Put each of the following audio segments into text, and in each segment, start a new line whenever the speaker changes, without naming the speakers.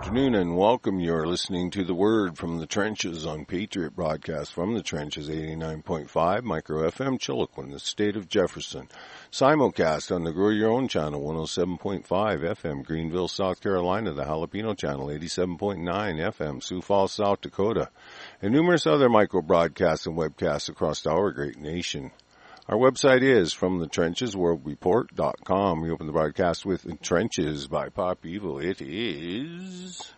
afternoon and welcome. You're listening to The Word from the Trenches on Patriot Broadcast from the Trenches 89.5 Micro FM Chiloquin, the state of Jefferson. Simulcast on the Grow Your Own channel 107.5 FM Greenville, South Carolina, the Jalapeno channel 87.9 FM Sioux Falls, South Dakota, and numerous other micro broadcasts and webcasts across our great nation. Our website is FromTheTrenchesWorldReport.com. We open the broadcast with Trenches by Pop Evil. It is...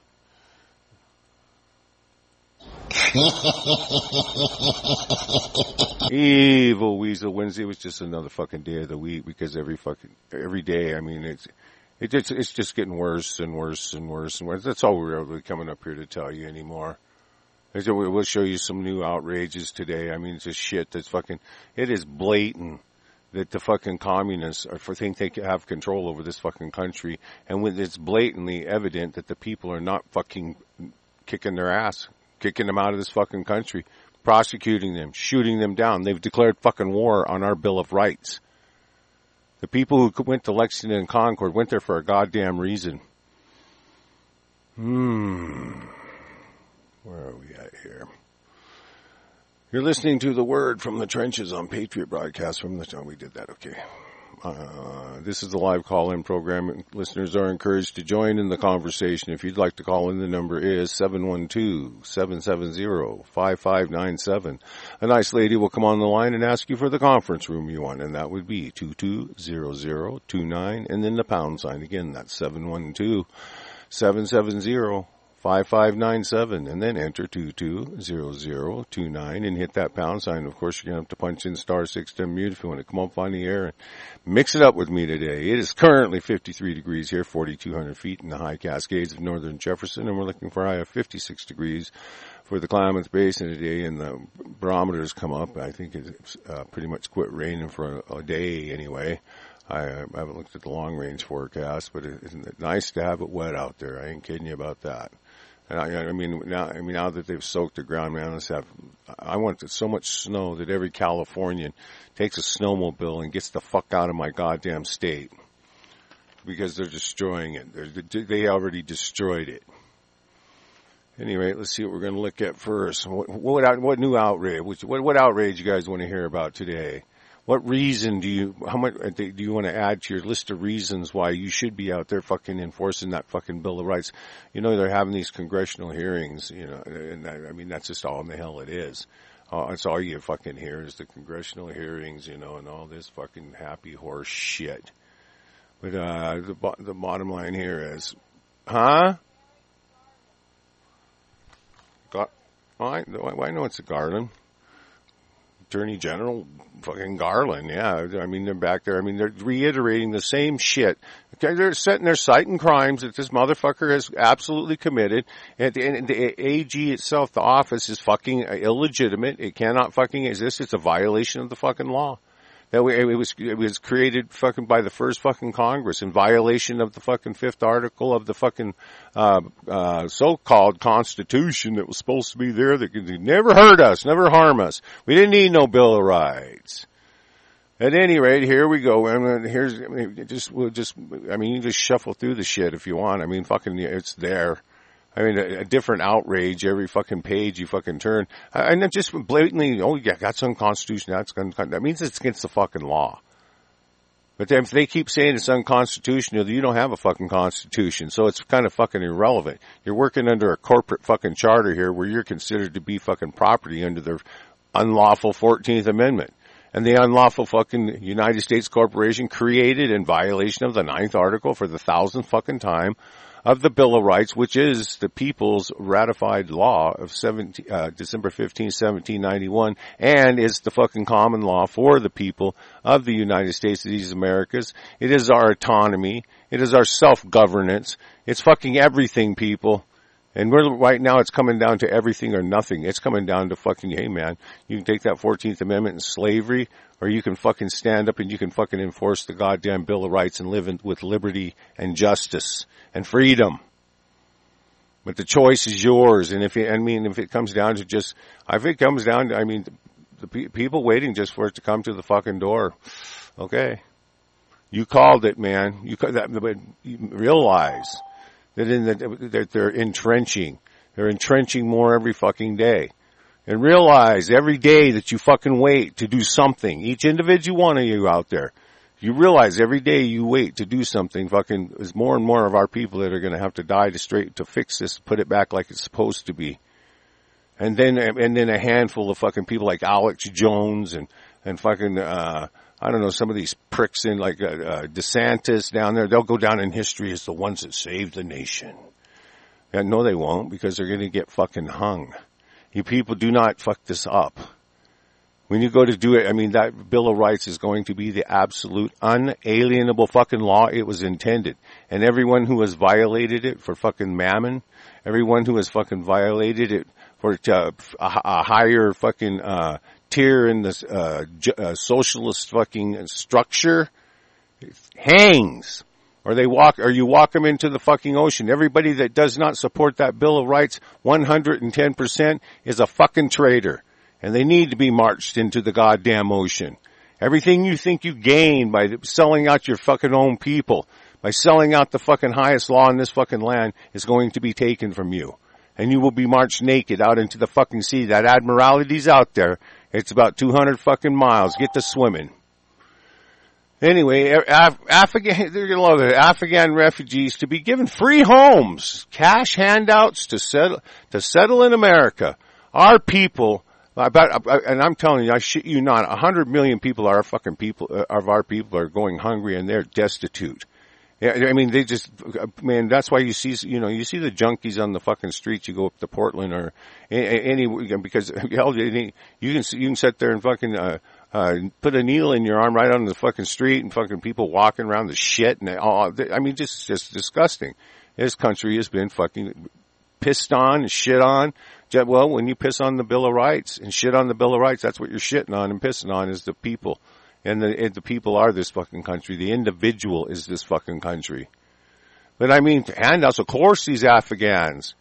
Evil Weasel Wednesday. Was just another fucking day of the week because every day, I mean, it's just getting worse and worse and worse and worse. That's all we're really coming up here to tell you anymore. We'll show you some new outrages today. I mean, it's just shit that's fucking, it is blatant that the fucking communists think they have control over this fucking country. And when it's blatantly evident that the people are not fucking kicking their ass, kicking them out of this fucking country, prosecuting them, shooting them down. They've declared fucking war on our Bill of Rights. The people who went to Lexington and Concord went there for a goddamn reason. Where are we at here? You're listening to The Word from the Trenches on Patriot Broadcast from the... Oh, we did that, okay. This is the live call-in program. Listeners are encouraged to join in the conversation. If you'd like to call in, the number is 712-770-5597. A nice lady will come on the line and ask you for the conference room you want, and that would be 220029, and then the pound sign. Again, that's 712-770-5597, and then enter 220029 and hit that pound sign. Of course, you're going to have to punch in *6 to unmute if you want to come up on the air and mix it up with me today. It is currently 53 degrees here, 4,200 feet in the high Cascades of northern Jefferson, and we're looking for a high of 56 degrees for the Klamath Basin today, and the barometers come up. I think it's pretty much quit raining for a day anyway. I haven't looked at the long-range forecast, but isn't it nice to have it wet out there? I ain't kidding you about that. And now that they've soaked the ground, man, I want so much snow that every Californian takes a snowmobile and gets the fuck out of my goddamn state because they're destroying it. They already destroyed it. Anyway, let's see what we're going to look at first. What new outrage? What outrage you guys want to hear about today? What reason how much do you want to add to your list of reasons why you should be out there fucking enforcing that fucking Bill of Rights? You know, they're having these congressional hearings, you know, and I mean, that's just all in the hell it is. That's all you fucking hear is the congressional hearings, you know, and all this fucking happy horse shit. But, the bottom line here is, I know it's a Garland. Attorney General fucking Garland, yeah. I mean, they're back there. I mean, they're reiterating the same shit. Okay, they're citing crimes that this motherfucker has absolutely committed. And the AG itself, the office, is fucking illegitimate. It cannot fucking exist. It's a violation of the fucking law. That way, it was created fucking by the first fucking Congress in violation of the fucking 5th article of the fucking, so-called Constitution that was supposed to be there that could never hurt us, never harm us. We didn't need no Bill of Rights. At any rate, here we go. You can just shuffle through the shit if you want. I mean, fucking, it's there. I mean, a different outrage every fucking page you fucking turn. And then just blatantly, that's unconstitutional. That means it's against the fucking law. But then if they keep saying it's unconstitutional, you don't have a fucking constitution. So it's kind of fucking irrelevant. You're working under a corporate fucking charter here where you're considered to be fucking property under their unlawful 14th Amendment. And the unlawful fucking United States corporation created in violation of the 9th article for the 1,000th fucking time of the Bill of Rights, which is the people's ratified law of December 15, 1791, and is the fucking common law for the people of the United States of these Americas. It is our autonomy. It is our self-governance. It's fucking everything, people. And right now it's coming down to everything or nothing. It's coming down to fucking, hey man, you can take that 14th Amendment and slavery, or you can fucking stand up and you can fucking enforce the goddamn Bill of Rights and live with liberty and justice and freedom. But the choice is yours. And if it comes down to just, the people waiting just for it to come to the fucking door. Okay. You called it, man. But you realize that they're entrenching. They're entrenching more every fucking day. And realize every day that you fucking wait to do something, each individual one of you out there, you realize every day you wait to do something, fucking, there's more and more of our people that are going to have to die to fix this, put it back like it's supposed to be. And then a handful of fucking people like Alex Jones and fucking, I don't know, some of these pricks in like, DeSantis down there, they'll go down in history as the ones that saved the nation. And no, they won't, because they're going to get fucking hung. You people do not fuck this up. When you go to do it, I mean, that Bill of Rights is going to be the absolute unalienable fucking law it was intended. And everyone who has violated it for fucking mammon, everyone who has fucking violated it for a higher fucking tier in the socialist fucking structure, hangs. Or you walk them into the fucking ocean. Everybody that does not support that Bill of Rights 110% is a fucking traitor. And they need to be marched into the goddamn ocean. Everything you think you gain by selling out your fucking own people, by selling out the fucking highest law in this fucking land, is going to be taken from you. And you will be marched naked out into the fucking sea. That Admiralty's out there. It's about 200 fucking miles. Get to swimming. Anyway, Afghan, they're gonna love it. Afghan refugees to be given free homes, cash handouts to settle in America. Our people, and I'm telling you, I shit you not, 100 million people are fucking people, of our people are going hungry and they're destitute. Yeah, I mean, man, that's why you see the junkies on the fucking streets. You go up to Portland or any, because hell, you can sit there and fucking, put a needle in your arm right on the fucking street and fucking people walking around the shit and all. I mean, just disgusting. This country has been fucking pissed on and shit on. Well, when you piss on the Bill of Rights and shit on the Bill of Rights, that's what you're shitting on and pissing on is the people. And the people are this fucking country. The individual is this fucking country. But I mean, handouts, of course, these Afghans.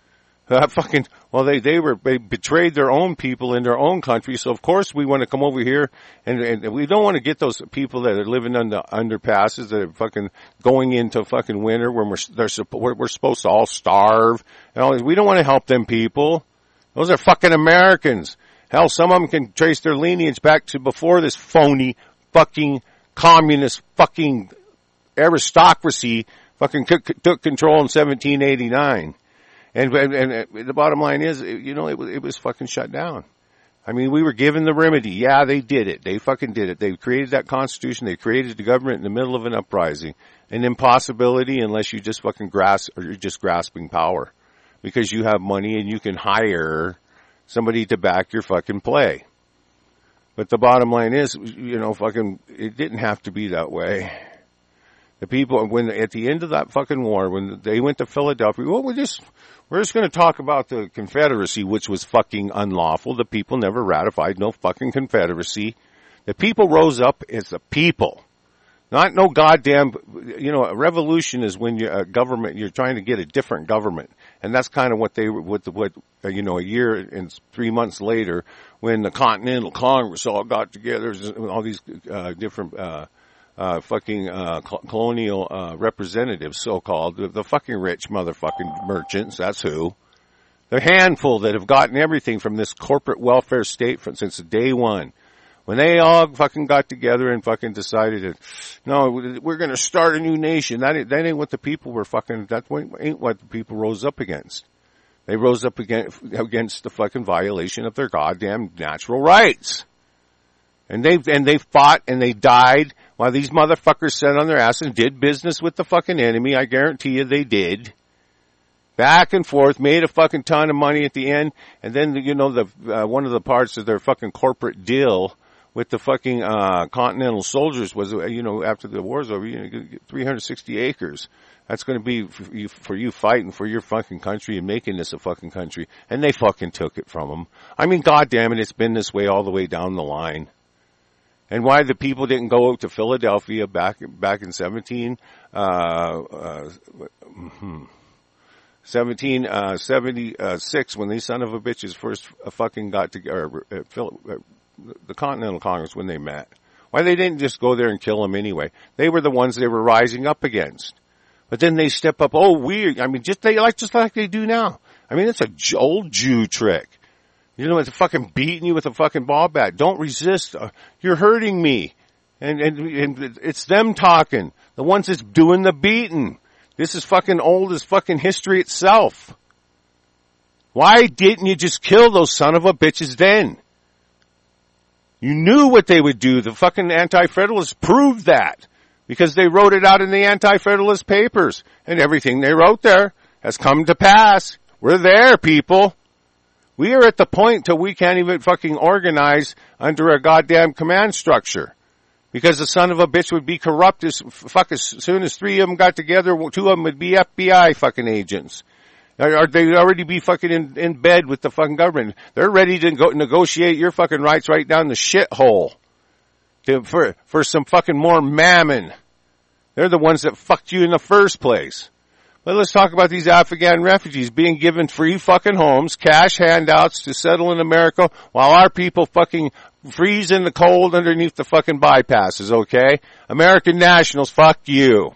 They betrayed their own people in their own country, so of course we want to come over here and we don't want to get those people that are living on the underpasses that are fucking going into fucking winter when we're supposed to all starve. And all, we don't want to help them people. Those are fucking Americans. Hell, some of them can trace their lineage back to before this phony fucking communist fucking aristocracy fucking took control in 1789. And the bottom line is, it was fucking shut down. I mean, we were given the remedy. Yeah, they did it. They fucking did it. They created that constitution. They created the government in the middle of an uprising. An impossibility unless you just fucking you're just grasping power. Because you have money and you can hire somebody to back your fucking play. But the bottom line is, it didn't have to be that way. The people, at the end of that fucking war, when they went to Philadelphia, we're just going to talk about the Confederacy, which was fucking unlawful. The people never ratified no fucking Confederacy. The people rose up as the people. Not no goddamn, a revolution is when you're trying to get a different government. And that's kind of what a year and 3 months later, when the Continental Congress all got together, all these, different, colonial, representatives, so-called, the fucking rich motherfucking merchants, that's who. The handful that have gotten everything from this corporate welfare state since day one. When they all fucking got together and fucking decided that, no, we're going to start a new nation. That ain't what the people were fucking, that ain't what the people rose up against. They rose up against the fucking violation of their goddamn natural rights. And they fought and they died while these motherfuckers sat on their ass and did business with the fucking enemy. I guarantee you they did. Back and forth, made a fucking ton of money at the end. And then, one of the parts of their fucking corporate deal with the fucking, Continental soldiers was, after the war's over, 360 acres. That's going to be for you fighting for your fucking country and making this a fucking country. And they fucking took it from them. I mean, goddamn it, it's been this way all the way down the line. And why the people didn't go to Philadelphia back in 1776 when these son of a bitches first fucking got together, the Continental Congress when they met. Why they didn't just go there and kill them anyway? They were the ones they were rising up against. But then they step up, just like they do now. I mean, it's a old Jew trick. You know, it's fucking beating you with a fucking ball bat. Don't resist. You're hurting me. And it's them talking. The ones that's doing the beating. This is fucking old as fucking history itself. Why didn't you just kill those son of a bitches then? You knew what they would do. The fucking Anti-Federalists proved that. Because they wrote it out in the Anti-Federalist papers. And everything they wrote there has come to pass. We're there, people. We are at the point till we can't even fucking organize under a goddamn command structure. Because the son of a bitch would be corrupt as soon as 3 of them got together, 2 of them would be FBI fucking agents. Or they'd already be fucking in bed with the fucking government. They're ready to go negotiate your fucking rights right down the shithole. For some fucking more mammon. They're the ones that fucked you in the first place. But let's talk about these Afghan refugees being given free fucking homes, cash handouts to settle in America while our people fucking freeze in the cold underneath the fucking bypasses, okay? American nationals, fuck you.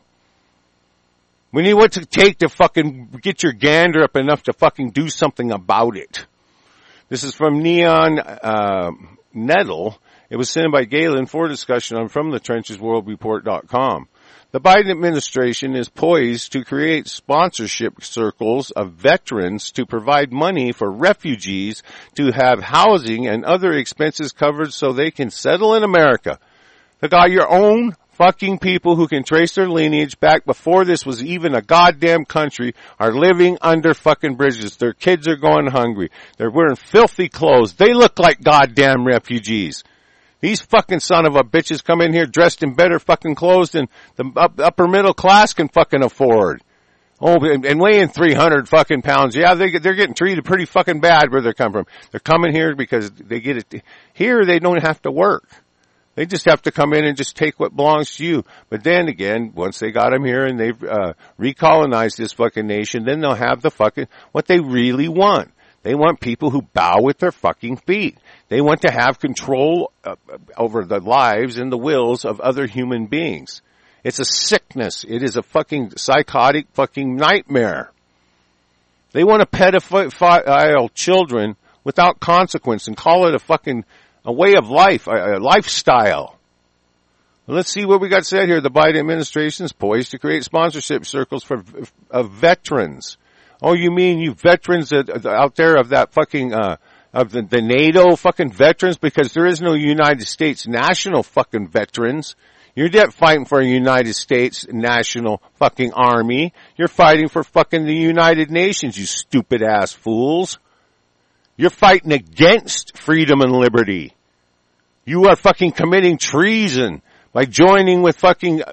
We need what to take to fucking get your gander up enough to fucking do something about it. This is from Neon Nettle. It was sent by Galen for discussion on FromTheTrenchesWorldReport.com. The Biden administration is poised to create sponsorship circles of veterans to provide money for refugees to have housing and other expenses covered so they can settle in America. They got your own fucking people who can trace their lineage back before this was even a goddamn country are living under fucking bridges. Their kids are going hungry. They're wearing filthy clothes. They look like goddamn refugees. These fucking son of a bitches come in here dressed in better fucking clothes than the upper middle class can fucking afford. Oh, and weighing 300 fucking pounds. Yeah, they're getting treated pretty fucking bad where they're coming from. They're coming here because they get it. Here they don't have to work. They just have to come in and just take what belongs to you. But then again, once they got them here and they've recolonized this fucking nation, then they'll have the fucking what they really want. They want people who bow with their fucking feet. They want to have control over the lives and the wills of other human beings. It's a sickness. It is a fucking psychotic fucking nightmare. They want to pedophile children without consequence and call it a way of life, a lifestyle. Let's see what we got said here. The Biden administration is poised to create sponsorship circles of veterans. Oh, you mean you veterans out there of that fucking, of the NATO fucking veterans? Because there is no United States national fucking veterans. You're not fighting for a United States national fucking army. You're fighting for fucking the United Nations, you stupid ass fools. You're fighting against freedom and liberty. You are fucking committing treason by joining with fucking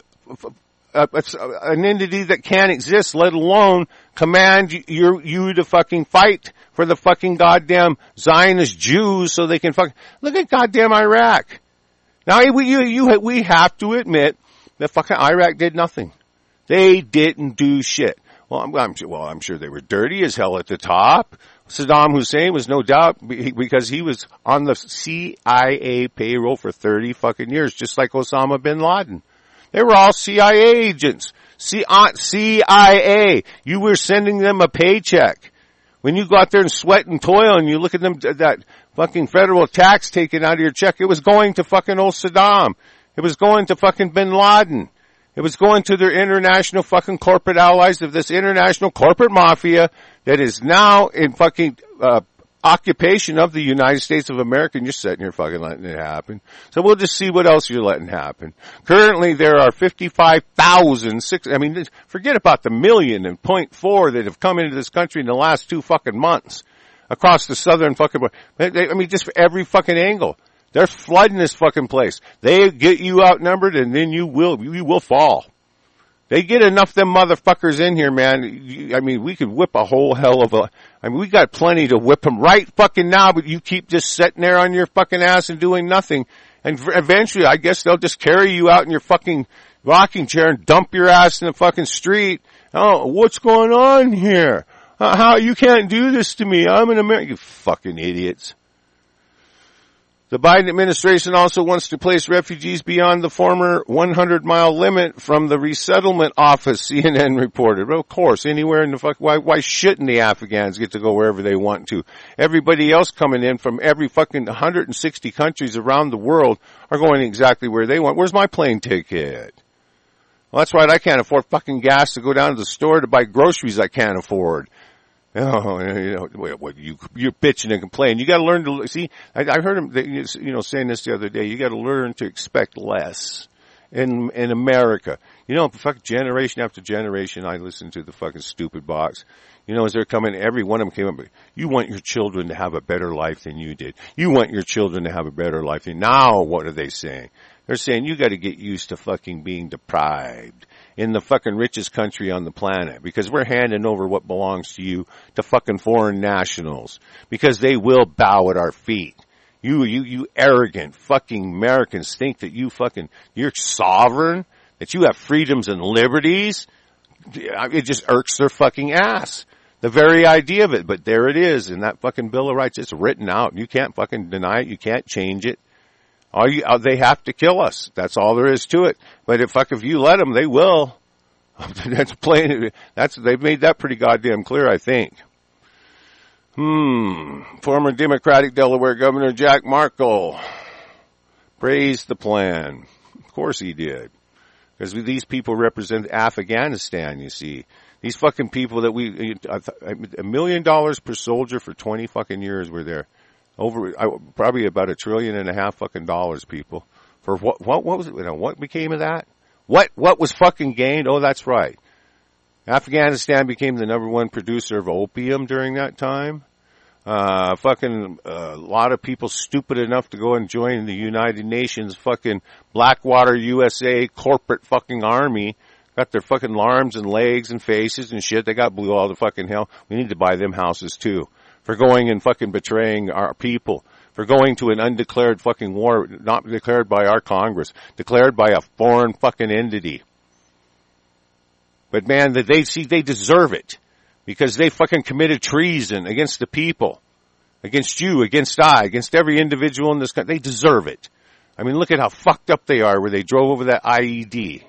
an entity that can't exist, let alone command you to fucking fight for the fucking goddamn Zionist Jews so they can look at goddamn Iraq. Now we have to admit that fucking Iraq did nothing. They didn't do shit. Well, I'm sure they were dirty as hell at the top. Saddam Hussein was no doubt because he was on the CIA payroll for 30 fucking years, just like Osama bin Laden. They were all CIA agents. CIA. You were sending them a paycheck. When you go out there and sweat and toil and you look at them, that fucking federal tax taken out of your check, it was going to fucking old Saddam. It was going to fucking bin Laden. It was going to their international fucking corporate allies of this international corporate mafia that is now in fucking, occupation of the United States of America, and you're sitting here fucking letting it happen. So we'll just see what else you're letting happen. Currently there are 55,000, forget about the 1.4 that have come into this country in the last 2 fucking months across the southern fucking, just for every fucking angle. They're flooding this fucking place. They get you outnumbered and then you will fall. They get enough of them motherfuckers in here, man. We could whip a whole hell of we got plenty to whip them right fucking now, but you keep just sitting there on your fucking ass and doing nothing. And eventually, I guess they'll just carry you out in your fucking rocking chair and dump your ass in the fucking street. Oh, what's going on here? How you can't do this to me? I'm an American. You fucking idiots. The Biden administration also wants to place refugees beyond the former 100-mile limit from the resettlement office, CNN reported. Well, of course, anywhere in the fuck, why shouldn't the Afghans get to go wherever they want to? Everybody else coming in from every fucking 160 countries around the world are going exactly where they want. Where's my plane ticket? Well, that's right, I can't afford fucking gas to go down to the store to buy groceries I can't afford. Oh, you're bitching and complaining. You got to learn to see. I heard him, saying this the other day. You got to learn to expect less in America. Fucking generation after generation, I listen to the fucking stupid box. As they're coming, every one of them came up. You want your children to have a better life than you did. You want your children to have a better life than now. What are they saying? They're saying you got to get used to fucking being deprived in the fucking richest country on the planet, because we're handing over what belongs to you to fucking foreign nationals, because they will bow at our feet. You arrogant fucking Americans think that you're sovereign, that you have freedoms and liberties. It just irks their fucking ass. The very idea of it, but there it is in that fucking Bill of Rights. It's written out. You can't fucking deny it. You can't change it. They have to kill us. That's all there is to it. But if you let them, they will. That's plain. They've made that pretty goddamn clear, I think. Former Democratic Delaware Governor Jack Markle praised the plan. Of course he did. Because these people represent Afghanistan, you see. These fucking people that $1 million per soldier for 20 fucking years were there. Probably about $1.5 trillion fucking dollars, people. For what was it? What became of that? What was fucking gained? Oh, that's right. Afghanistan became the number one producer of opium during that time. A lot of people stupid enough to go and join the United Nations fucking Blackwater USA corporate fucking army. Got their fucking arms and legs and faces and shit. They got blue all the fucking hell. We need to buy them houses too. For going and fucking betraying our people. For going to an undeclared fucking war, not declared by our Congress, declared by a foreign fucking entity. But man, they deserve it. Because they fucking committed treason against the people. Against you, against against every individual in this country. They deserve it. I mean, look at how fucked up they are where they drove over that IED.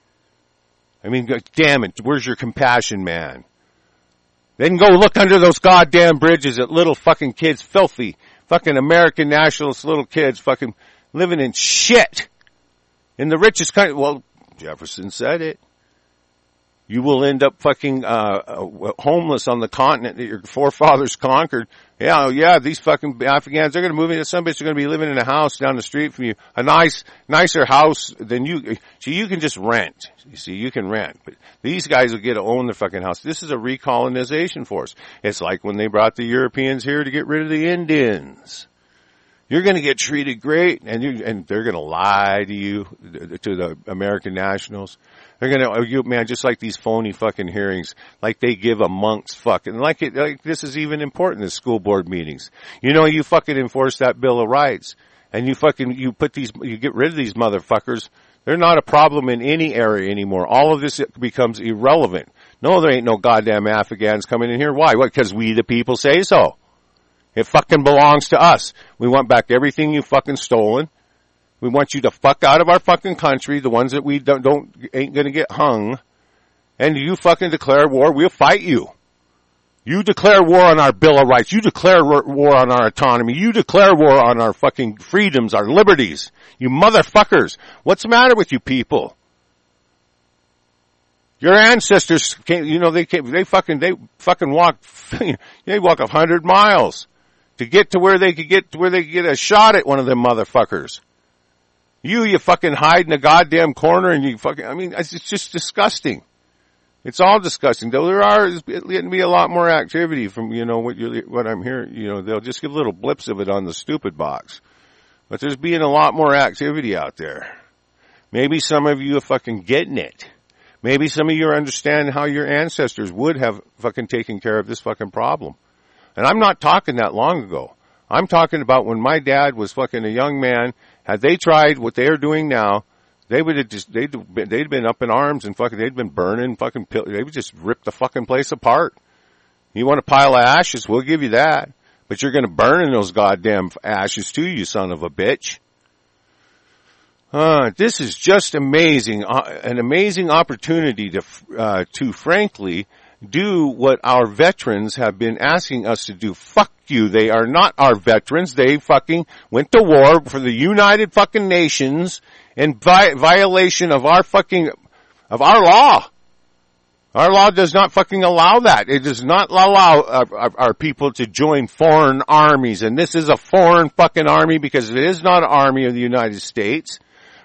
I mean, damn it, where's your compassion, man? Then go look under those goddamn bridges at little fucking kids, filthy fucking American nationalist little kids fucking living in shit in the richest country. Well, Jefferson said it. You will end up fucking homeless on the continent that your forefathers conquered. Yeah, these fucking Afghans, they're going to move into some bitch. They're going to be living in a house down the street from you, a nicer house than you. So you can just rent. You see, you can rent, but these guys will get to own their fucking house. This is a recolonization force. It's like when they brought the Europeans here to get rid of the Indians. You're going to get treated great, and they're going to lie to you, to the American nationals. They're going to, man, just like these phony fucking hearings, like they give a monk's fucking, like this is even important in school board meetings. You fucking enforce that Bill of Rights, and you get rid of these motherfuckers. They're not a problem in any area anymore. All of this becomes irrelevant. No, there ain't no goddamn Afghans coming in here. Why? What? Because we the people say so. It fucking belongs to us. We want back everything you fucking stolen. We want you to fuck out of our fucking country, the ones that we ain't gonna get hung. And you fucking declare war, we'll fight you. You declare war on our Bill of Rights. You declare war on our autonomy. You declare war on our fucking freedoms, our liberties. You motherfuckers. What's the matter with you people? Your ancestors came, they fucking walked, they walk 100 miles to get to where they could get a shot at one of them motherfuckers. You fucking hide in a goddamn corner and it's just disgusting. It's all disgusting. Though there's going to be a lot more activity from, what I'm hearing, they'll just give little blips of it on the stupid box. But there's being a lot more activity out there. Maybe some of you are fucking getting it. Maybe some of you are understanding how your ancestors would have fucking taken care of this fucking problem. And I'm not talking that long ago. I'm talking about when my dad was fucking a young man. Had they tried what they are doing now, they'd been up in arms and fucking, they'd been burning fucking, they would just rip the fucking place apart. You want a pile of ashes? We'll give you that. but you're going to burn in those goddamn ashes too, you son of a bitch. This is just amazing, an amazing opportunity to frankly do what our veterans have been asking us to do. Fuck you. They are not our veterans. They fucking went to war for the United fucking Nations in violation of our law. Our law does not fucking allow that. It does not allow our people to join foreign armies. And this is a foreign fucking army because it is not an army of the United States.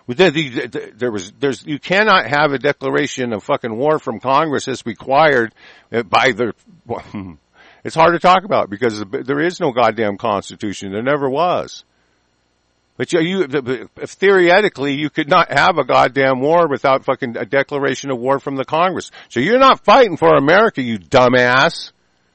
You cannot have a declaration of fucking war from Congress as required by it's hard to talk about because there is no goddamn Constitution. There never was. But theoretically, you could not have a goddamn war without fucking a declaration of war from the Congress. So you're not fighting for America, you dumbass.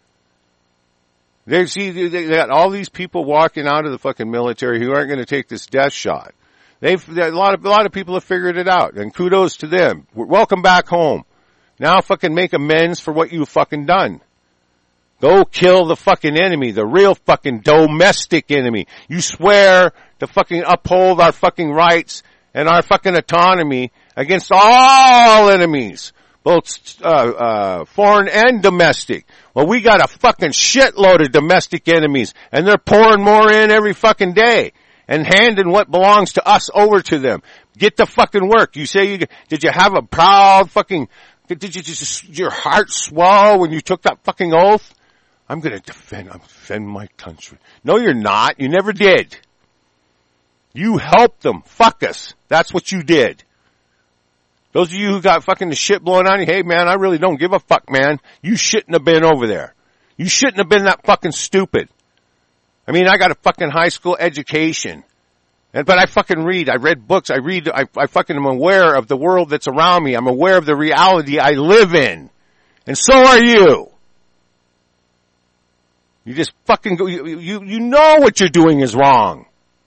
They got all these people walking out of the fucking military who aren't going to take this death shot. A lot of people have figured it out, and kudos to them. Welcome back home. Now fucking make amends for what you've fucking done. Go kill the fucking enemy, the real fucking domestic enemy. You swear to fucking uphold our fucking rights and our fucking autonomy against all enemies, both foreign and domestic. Well, we got a fucking shitload of domestic enemies, and they're pouring more in every fucking day. And handing what belongs to us over to them. Get to fucking work. You say did you have a proud fucking, did you just, your heart swell when you took that fucking oath? I'm gonna defend my country. No, you're not. You never did. You helped them. Fuck us. That's what you did. Those of you who got fucking the shit blown on you, hey man, I really don't give a fuck, man. You shouldn't have been over there. You shouldn't have been that fucking stupid. I mean, I got a fucking high school education. But I fucking read. I read books. I fucking am aware of the world that's around me. I'm aware of the reality I live in. And so are you. You just fucking go, you know what you're doing is wrong.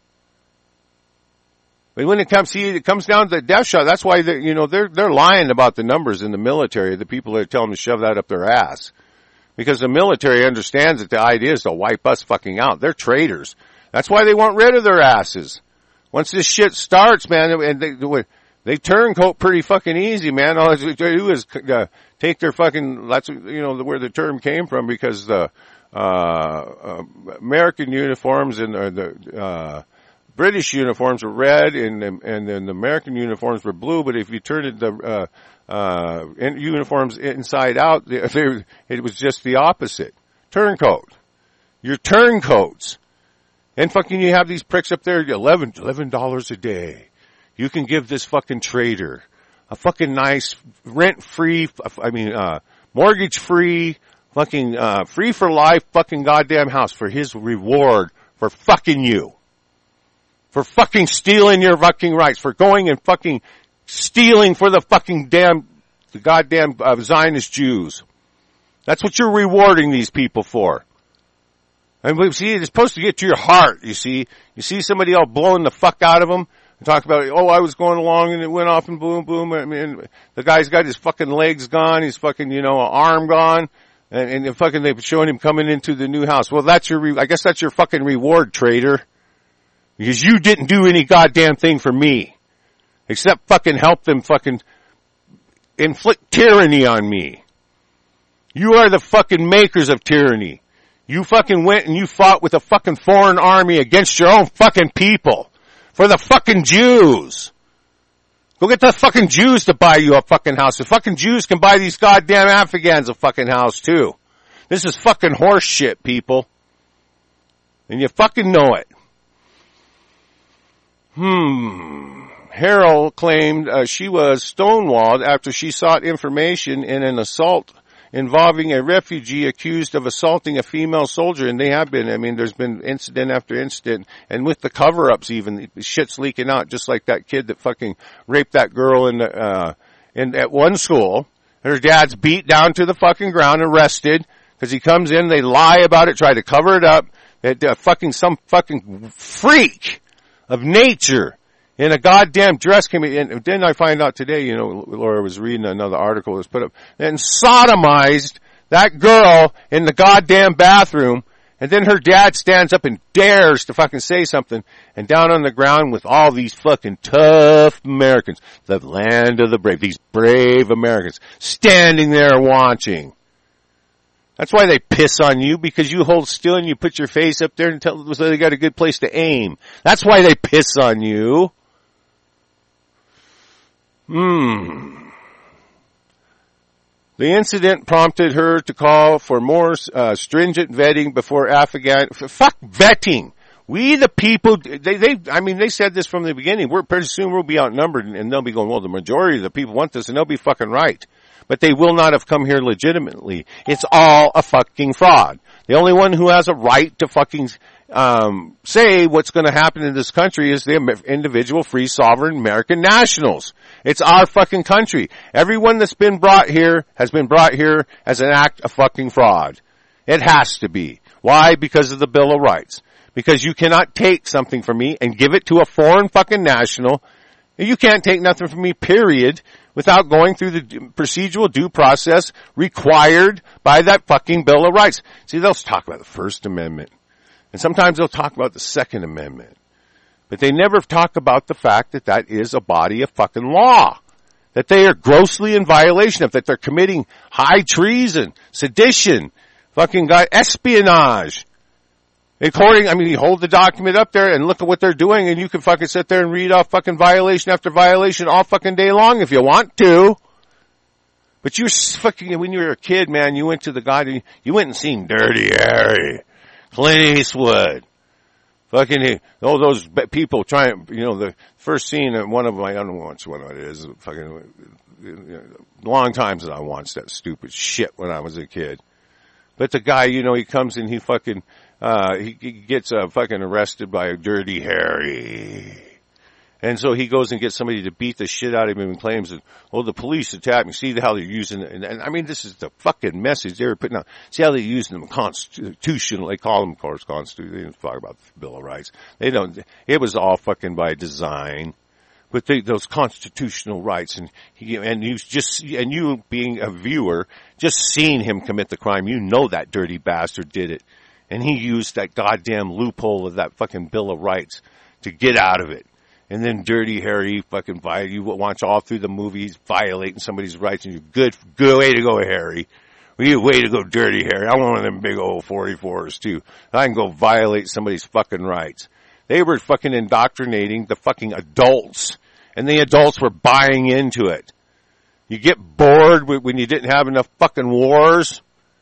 But when it comes down to the death shot, that's why they're lying about the numbers in the military, the people that are telling them to shove that up their ass. Because the military understands that the idea is to wipe us fucking out. They're traitors. That's why they want rid of their asses. Once this shit starts, man, and they turncoat pretty fucking easy, man. All they do is take their fucking, that's, where the term came from, because the American uniforms and the British uniforms were red and then the American uniforms were blue, but if you turned the uniforms inside out, it was just the opposite. Turncoat. You're turncoats. And fucking you have these pricks up there, $11 a day. You can give this fucking traitor a fucking nice rent-free, mortgage-free, fucking, free for life fucking goddamn house for his reward for fucking you. For fucking stealing your fucking rights. For going and fucking stealing for the fucking the goddamn Zionist Jews. That's what you're rewarding these people for. And we see, it's supposed to get to your heart, you see. You see somebody all blowing the fuck out of them and talk about, I was going along and it went off and boom, boom. I mean, the guy's got his fucking legs gone, his fucking, arm gone, and fucking they've shown him coming into the new house. Well, I guess that's your fucking reward, traitor. Because you didn't do any goddamn thing for me. Except fucking help them fucking inflict tyranny on me. You are the fucking makers of tyranny. You fucking went and you fought with a fucking foreign army against your own fucking people. For the fucking Jews. Go get the fucking Jews to buy you a fucking house. The fucking Jews can buy these goddamn Afghans a fucking house too. This is fucking horse shit, people. And you fucking know it. Harrell claimed she was stonewalled after she sought information in an assault involving a refugee accused of assaulting a female soldier. And they have been. I mean, there's been incident after incident. And with the cover-ups even, shit's leaking out, just like that kid that fucking raped that girl at one school. And her dad's beat down to the fucking ground, arrested, because he comes in, they lie about it, try to cover it up. Some fucking freak of nature in a goddamn dress came in. And then I find out today, Laura was reading another article that was put up, and sodomized that girl in the goddamn bathroom And then her dad stands up and dares to fucking say something, and down on the ground with all these fucking tough Americans, the land of the brave, these brave Americans, standing there watching. That's why they piss on you, because you hold still and you put your face up there and tell them so they got a good place to aim. That's why they piss on you. The incident prompted her to call for more stringent vetting before Afghan. Fuck vetting. We the people, they said this from the beginning. We're pretty soon we'll be outnumbered, and they'll be going, well, the majority of the people want this, and they'll be fucking right. But they will not have come here legitimately. It's all a fucking fraud. The only one who has a right to fucking say what's going to happen in this country is the individual free sovereign American nationals. It's our fucking country. Everyone that's been brought here has been brought here as an act of fucking fraud. It has to be. Why? Because of the Bill of Rights. Because you cannot take something from me and give it to a foreign fucking national. You can't take nothing from me, period, without going through the procedural due process required by that fucking Bill of Rights. See, they'll talk about the First Amendment. And sometimes they'll talk about the Second Amendment. But they never talk about the fact that that is a body of fucking law. That they are grossly in violation of, that they're committing high treason, sedition, fucking espionage. You hold the document up there and look at what they're doing, and you can fucking sit there and read off fucking violation after violation all fucking day long if you want to. But you're fucking, when you were a kid, man, you went to the guy, you went and seen Dirty Harry, Clint Eastwood, fucking, all those people trying, the first scene of one of them, I don't know which one it is, fucking, long times that I watched that stupid shit when I was a kid. But the guy, he comes and he fucking, he gets fucking arrested by a Dirty Harry. And so he goes and gets somebody to beat the shit out of him and claims that, the police attacked me. See how they're using it. And this is the fucking message they were putting out. See how they're using them constitutional. They call them, of course, constitutional. They didn't talk about the Bill of Rights. It was all fucking by design. But those constitutional rights, and you being a viewer, just seeing him commit the crime, that dirty bastard did it. And he used that goddamn loophole of that fucking Bill of Rights to get out of it. And then Dirty Harry fucking you watch all through the movies violating somebody's rights, and you're good way to go, Harry. Way to go, Dirty Harry. I want one of them big old 44s too. I can go violate somebody's fucking rights. They were fucking indoctrinating the fucking adults, and the adults were buying into it. You get bored when you didn't have enough fucking wars.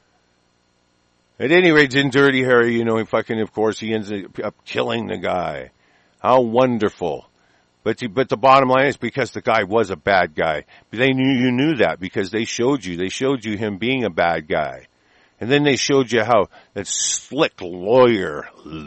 At any rate, in Dirty Harry, he fucking, of course, he ends up killing the guy. How wonderful. But the bottom line is because the guy was a bad guy. But you knew that because they showed you him being a bad guy. And then they showed you how that slick lawyer,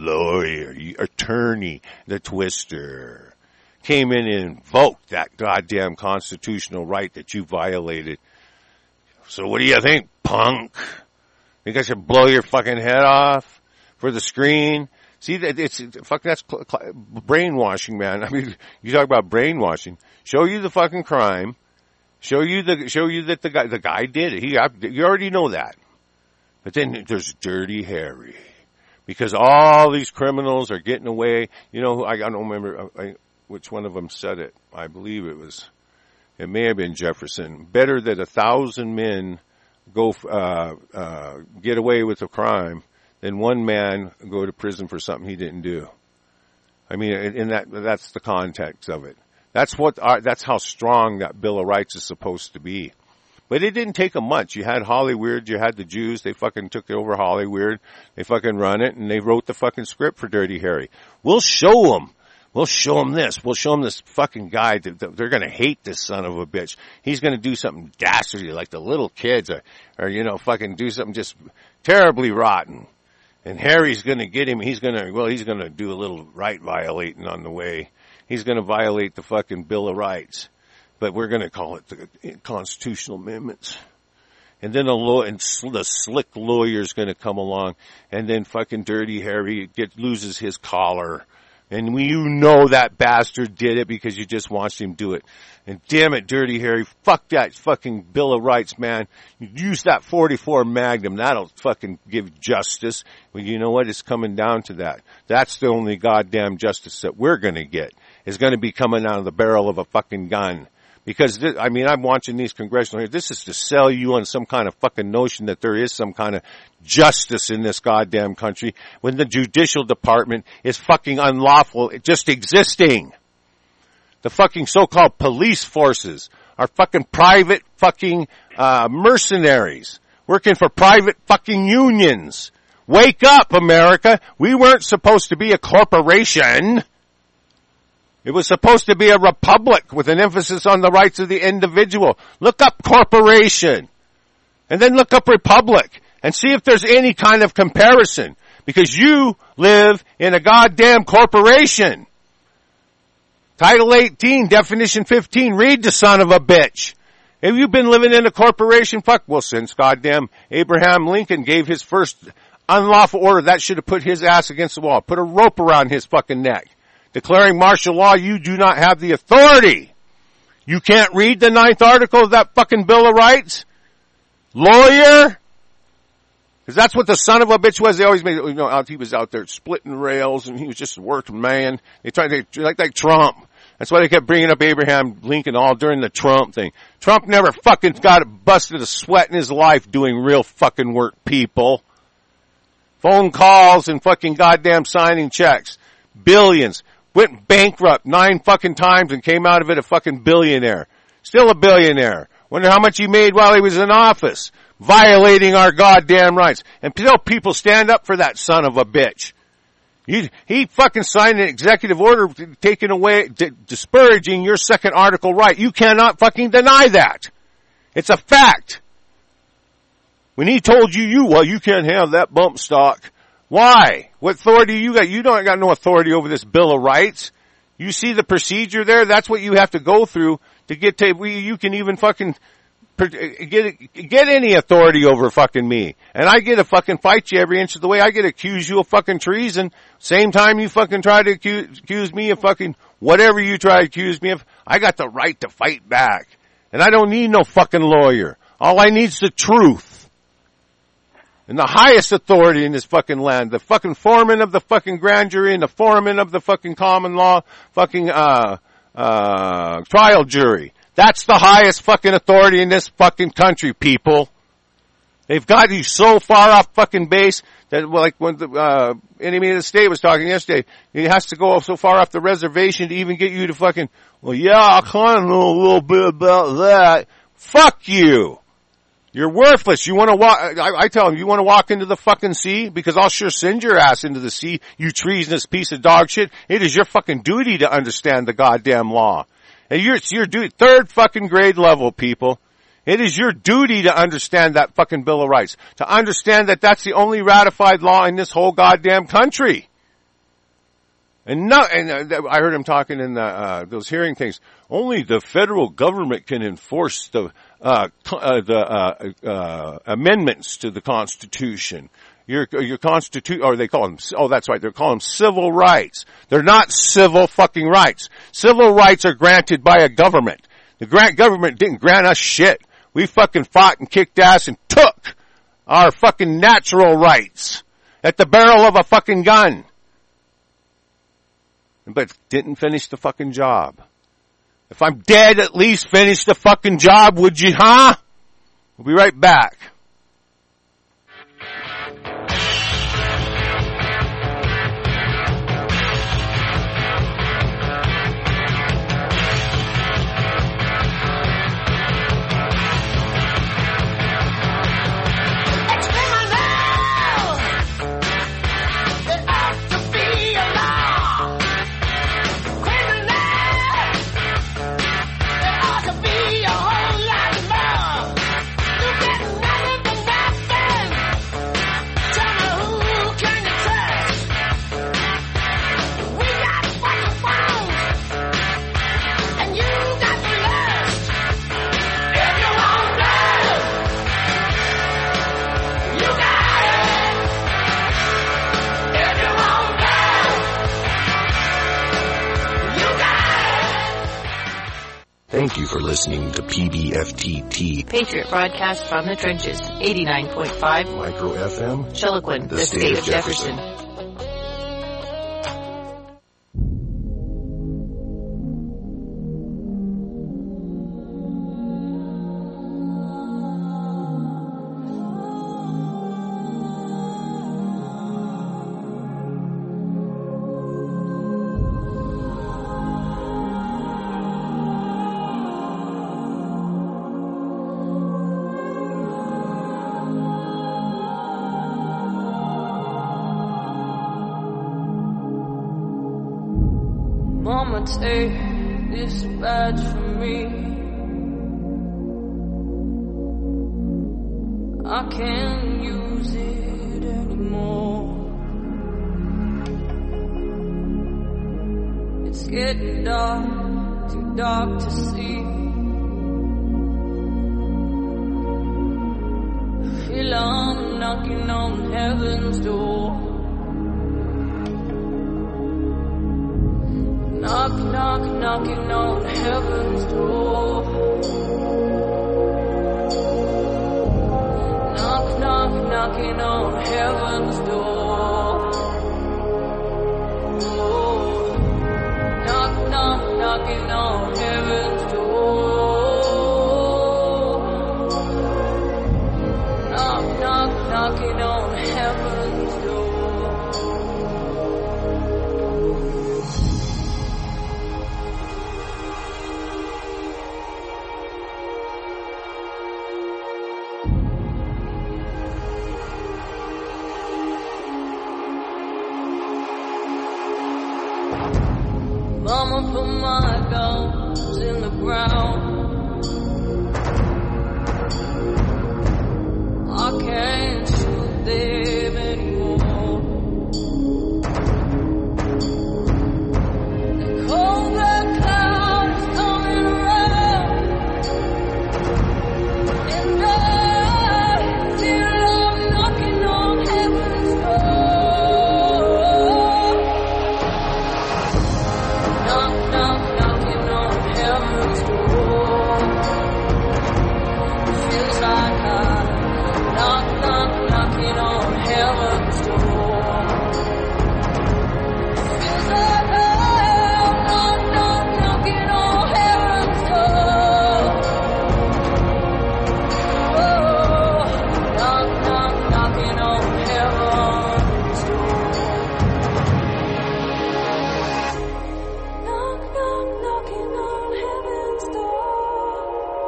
attorney, the Twister, came in and invoked that goddamn constitutional right that you violated. So what do you think, punk? Think I should blow your fucking head off for the screen? See, that's brainwashing, man. You talk about brainwashing. Show you the fucking crime. Show you that the guy did it. You already know that. But then there's Dirty Harry. Because all these criminals are getting away. I don't remember which one of them said it. I believe it may have been Jefferson. Better that 1,000 men go get away with a crime than one man go to prison for something he didn't do. That's the context of it. That's how strong that Bill of Rights is supposed to be. But it didn't take them much. You had Hollywood, you had the Jews, they fucking took over Hollywood, they fucking run it, and they wrote the fucking script for Dirty Harry. We'll show them. We'll show them this. We'll show them this fucking guy. They're going to hate this son of a bitch. He's going to do something dastardly like the little kids or fucking do something just terribly rotten. And Harry's going to get him. He's going to do a little right violating on the way. He's going to violate the fucking Bill of Rights. But we're going to call it the constitutional amendments. And then the slick lawyer's going to come along, and then fucking Dirty Harry loses his collar. And you know that bastard did it because you just watched him do it. And damn it, Dirty Harry, fuck that fucking Bill of Rights, man. Use that 44 Magnum. That'll fucking give justice. Well, you know what? It's coming down to that. That's the only goddamn justice that we're gonna get. Is gonna be coming out of the barrel of a fucking gun. Because, I'm watching these congressional hearings. This is to sell you on some kind of fucking notion that there is some kind of justice in this goddamn country when the judicial department is fucking unlawful, just existing. The fucking so-called police forces are fucking private fucking mercenaries working for private fucking unions. Wake up, America. We weren't supposed to be a corporation. It was supposed to be a republic with an emphasis on the rights of the individual. Look up corporation. And then look up republic. And see if there's any kind of comparison. Because you live in a goddamn corporation. Title 18, definition 15, read the son of a bitch. Have you been living in a corporation? Fuck, well, since goddamn Abraham Lincoln gave his first unlawful order, that should have put his ass against the wall. Put a rope around his fucking neck. Declaring martial law, you do not have the authority. You can't read the 9th article of that fucking Bill of Rights? Lawyer? Because that's what the son of a bitch was. They always made, he was out there splitting rails and he was just a working man. They tried to, like Trump. That's why they kept bringing up Abraham Lincoln all during the Trump thing. Trump never fucking got busted a sweat in his life doing real fucking work, people. Phone calls and fucking goddamn signing checks. Billions. Went bankrupt 9 fucking times and came out of it a fucking billionaire. Still a billionaire. Wonder how much he made while he was in office. Violating our goddamn rights. And still people stand up for that son of a bitch. He fucking signed an executive order taking away, disparaging your second article right. You cannot fucking deny that. It's a fact. When he told you can't have that bump stock. Why? What authority you got? You don't got no authority over this Bill of Rights. You see the procedure there? That's what you have to go through to get to, you can even fucking get any authority over fucking me. And I get to fucking fight you every inch of the way. I get to accuse you of fucking treason. Same time you fucking try to accuse me of fucking whatever you try to accuse me of. I got the right to fight back. And I don't need no fucking lawyer. All I need is the truth. And the highest authority in this fucking land, the fucking foreman of the fucking grand jury and the foreman of the fucking common law fucking, trial jury. That's the highest fucking authority in this fucking country, people. They've got you so far off fucking base that, well, like when the, enemy of the state was talking yesterday, he has to go so far off the reservation to even get you to fucking, well, yeah, I kind of know a little bit about that. Fuck you. You're worthless. You want to walk, I tell him, you want to walk into the fucking sea? Because I'll sure send your ass into the sea, you treasonous piece of dog shit. It is your fucking duty to understand the goddamn law. And it's your duty, 3rd fucking grade level, people. It is your duty to understand that fucking Bill of Rights. To understand that that's the only ratified law in this whole goddamn country. And I heard him talking in those hearing things. Only the federal government can enforce the amendments to the Constitution. Your Constitution, or they call them, oh, that's right, they're calling them civil rights. They're not civil fucking rights. Civil rights are granted by a government. The government didn't grant us shit. We fucking fought and kicked ass and took our fucking natural rights at the barrel of a fucking gun. But didn't finish the fucking job. If I'm dead, at least finish the fucking job, would you, huh? We'll be right back.
Nothing Thank you for listening to PBFTT.
Patriot broadcast from the trenches, 89.5
Micro FM.
Chiloquin, the state of Jefferson.
Mama, take this badge from me. I can't use it anymore. It's getting dark, too dark to see. I feel I'm knocking on heaven's door. Knock, knock, knocking on heaven's door. Knock, knock, knocking on heaven's door. Oh. Knock, knock, knocking on heaven's door. Knock, knock, knocking on heaven's door. Mama put my guns in the ground. I can't shoot them anymore. The cold black cloud is coming around, and I feel I'm knocking on heaven's door. Knock, knock, knocking on heaven's door. Feels like I knock, knock, knocking on heaven's door. Feels like I knock, knock, knocking on heaven's door. Oh, knock, knock, knocking on heaven's door. Knock, knock, knocking on heaven's door.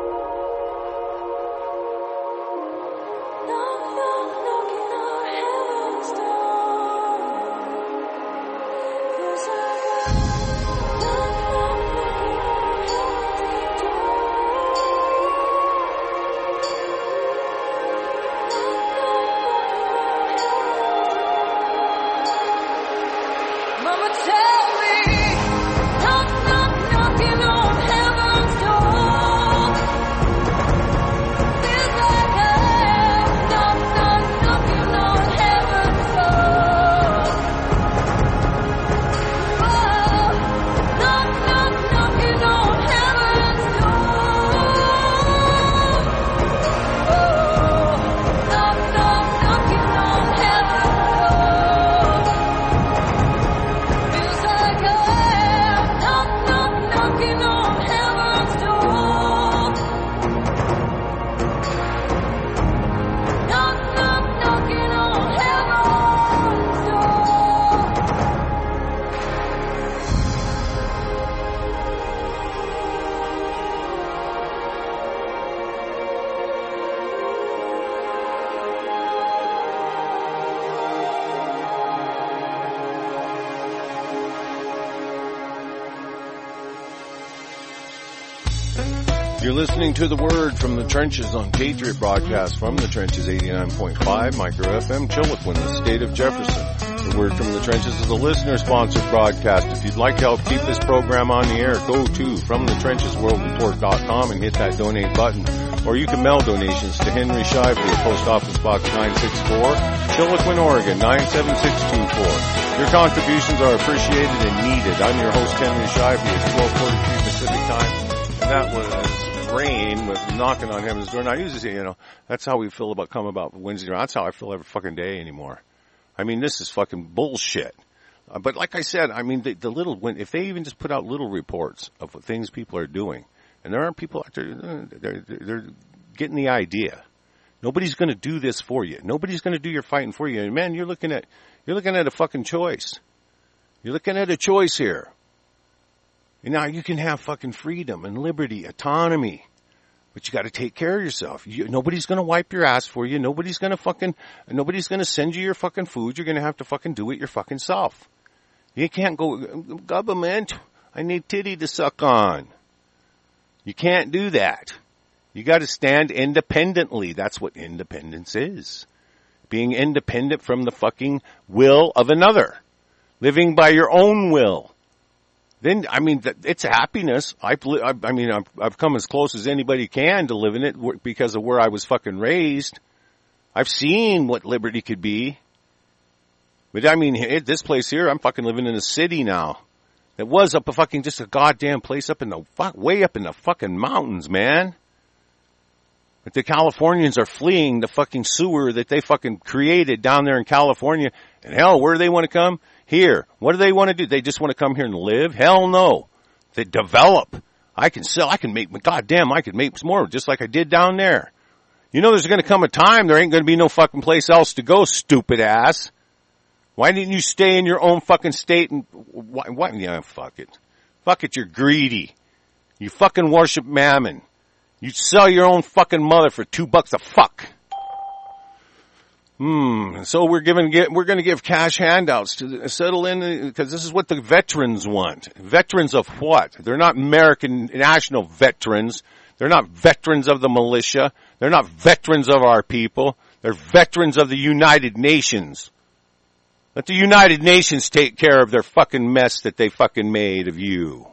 Knock, knock, knocking on heaven's door. Feels like I knock, knock, knocking on heaven's door. Mama, tell me. Knock, knock, knocking on heaven's door. Feels like I knock, knock, knocking on heaven's door. Oh, knock, knock, knocking on heaven's door. Oh, knock, knock, knocking on heaven's door. Feels like I knock, knock, knocking on heaven's door. Knock, knock, knocking on heaven's door.
You're listening to The Word from the Trenches on Patriot broadcast from the Trenches 89.5 Micro FM Chiloquin, the state of Jefferson. The Word from the Trenches is a listener-sponsored broadcast. If you'd like to help keep this program on the air, go to FromTheTrenchesWorldReport.com and hit that donate button. Or you can mail donations to Henry Shively at Post Office Box 964, Chiloquin, Oregon 97624. Your contributions are appreciated and needed. I'm your host, Henry Shively. It's 12:43 Pacific Time. that was Rain with Knocking on Heaven's Door. Now, I usually say, that's how we feel about Wednesday. That's how I feel every fucking day anymore. I mean, this is fucking bullshit. But like I said, I mean, the little, if they even just put out little reports of what things people are doing, and there are people out there, they're getting the idea. Nobody's going to do this for you. Nobody's going to do your fighting for you. And man, you're looking at a fucking choice. You're looking at a choice here. And now you can have fucking freedom and liberty, autonomy, but you got to take care of yourself. Nobody's going to wipe your ass for you. Nobody's going to send you your fucking food. You're going to have to fucking do it your fucking self. You can't go, government, I need titty to suck on. You can't do that. You got to stand independently. That's what independence is. Being independent from the fucking will of another. Living by your own will. Then, I mean, it's happiness. I've come as close as anybody can to living it because of where I was fucking raised. I've seen what liberty could be. But I mean, this place here, I'm fucking living in a city now. It was up just a goddamn place up in the way up in the fucking mountains, man. But the Californians are fleeing the fucking sewer that they fucking created down there in California. And hell, where do they want to come? Here. What do they want to do? They just want to come here and live? Hell no. They develop. I can make some more just like I did down there. There's going to come a time there ain't going to be no fucking place else to go, stupid ass. Why didn't you stay in your own fucking state and what? Yeah, fuck it. Fuck it, you're greedy. You fucking worship mammon. You sell your own fucking mother for $2 a fuck. So we're going to give cash handouts to settle in because this is what the veterans want. Veterans of what? They're not American national veterans. They're not veterans of the militia. They're not veterans of our people. They're veterans of the United Nations. Let the United Nations take care of their fucking mess that they fucking made of you.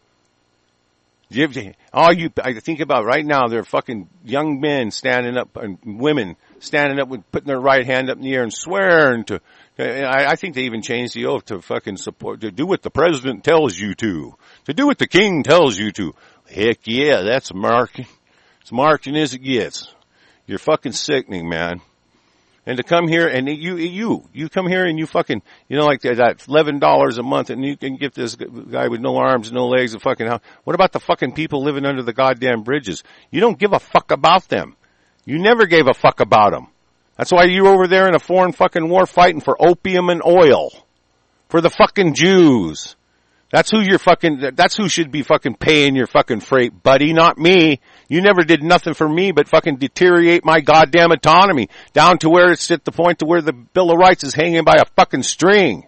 I think about right now, they're fucking young men standing up and women standing up with putting their right hand up in the air and swearing to, I think they even changed the oath to fucking support, to do what the president tells you to do what the king tells you to. Heck yeah, that's American. It's American as it gets. You're fucking sickening, man. And to come here and you come here and you fucking, like that $11 a month and you can give this guy with no arms, no legs a fucking house. What about the fucking people living under the goddamn bridges? You don't give a fuck about them. You never gave a fuck about them. That's why you're over there in a foreign fucking war fighting for opium and oil. For the fucking Jews. That's who should be fucking paying your fucking freight, buddy, not me. You never did nothing for me but fucking deteriorate my goddamn autonomy down to where it's at the point to where the Bill of Rights is hanging by a fucking string.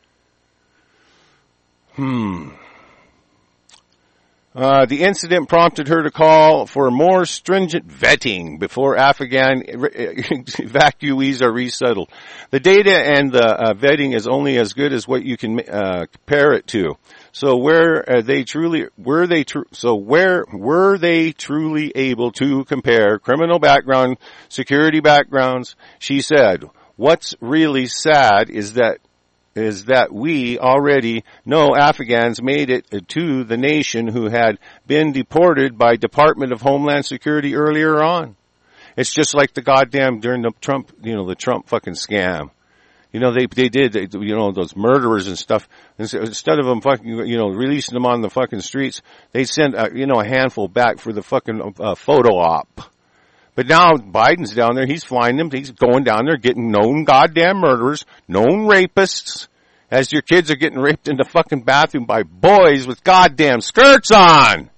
The incident prompted her to call for more stringent vetting before Afghan evacuees are resettled. The data and the vetting is only as good as what you can compare it to. So were they truly able to compare criminal background, security backgrounds? She said, "What's really sad is that we already know Afghans made it to the nation who had been deported by Department of Homeland Security earlier on. It's just like the goddamn, during the Trump, the Trump fucking scam. They did, those murderers and stuff. Instead of them fucking, releasing them on the fucking streets, they sent, a handful back for the fucking, photo op. But now Biden's down there, he's flying them, he's going down there getting known goddamn murderers, known rapists, as your kids are getting raped in the fucking bathroom by boys with goddamn skirts on.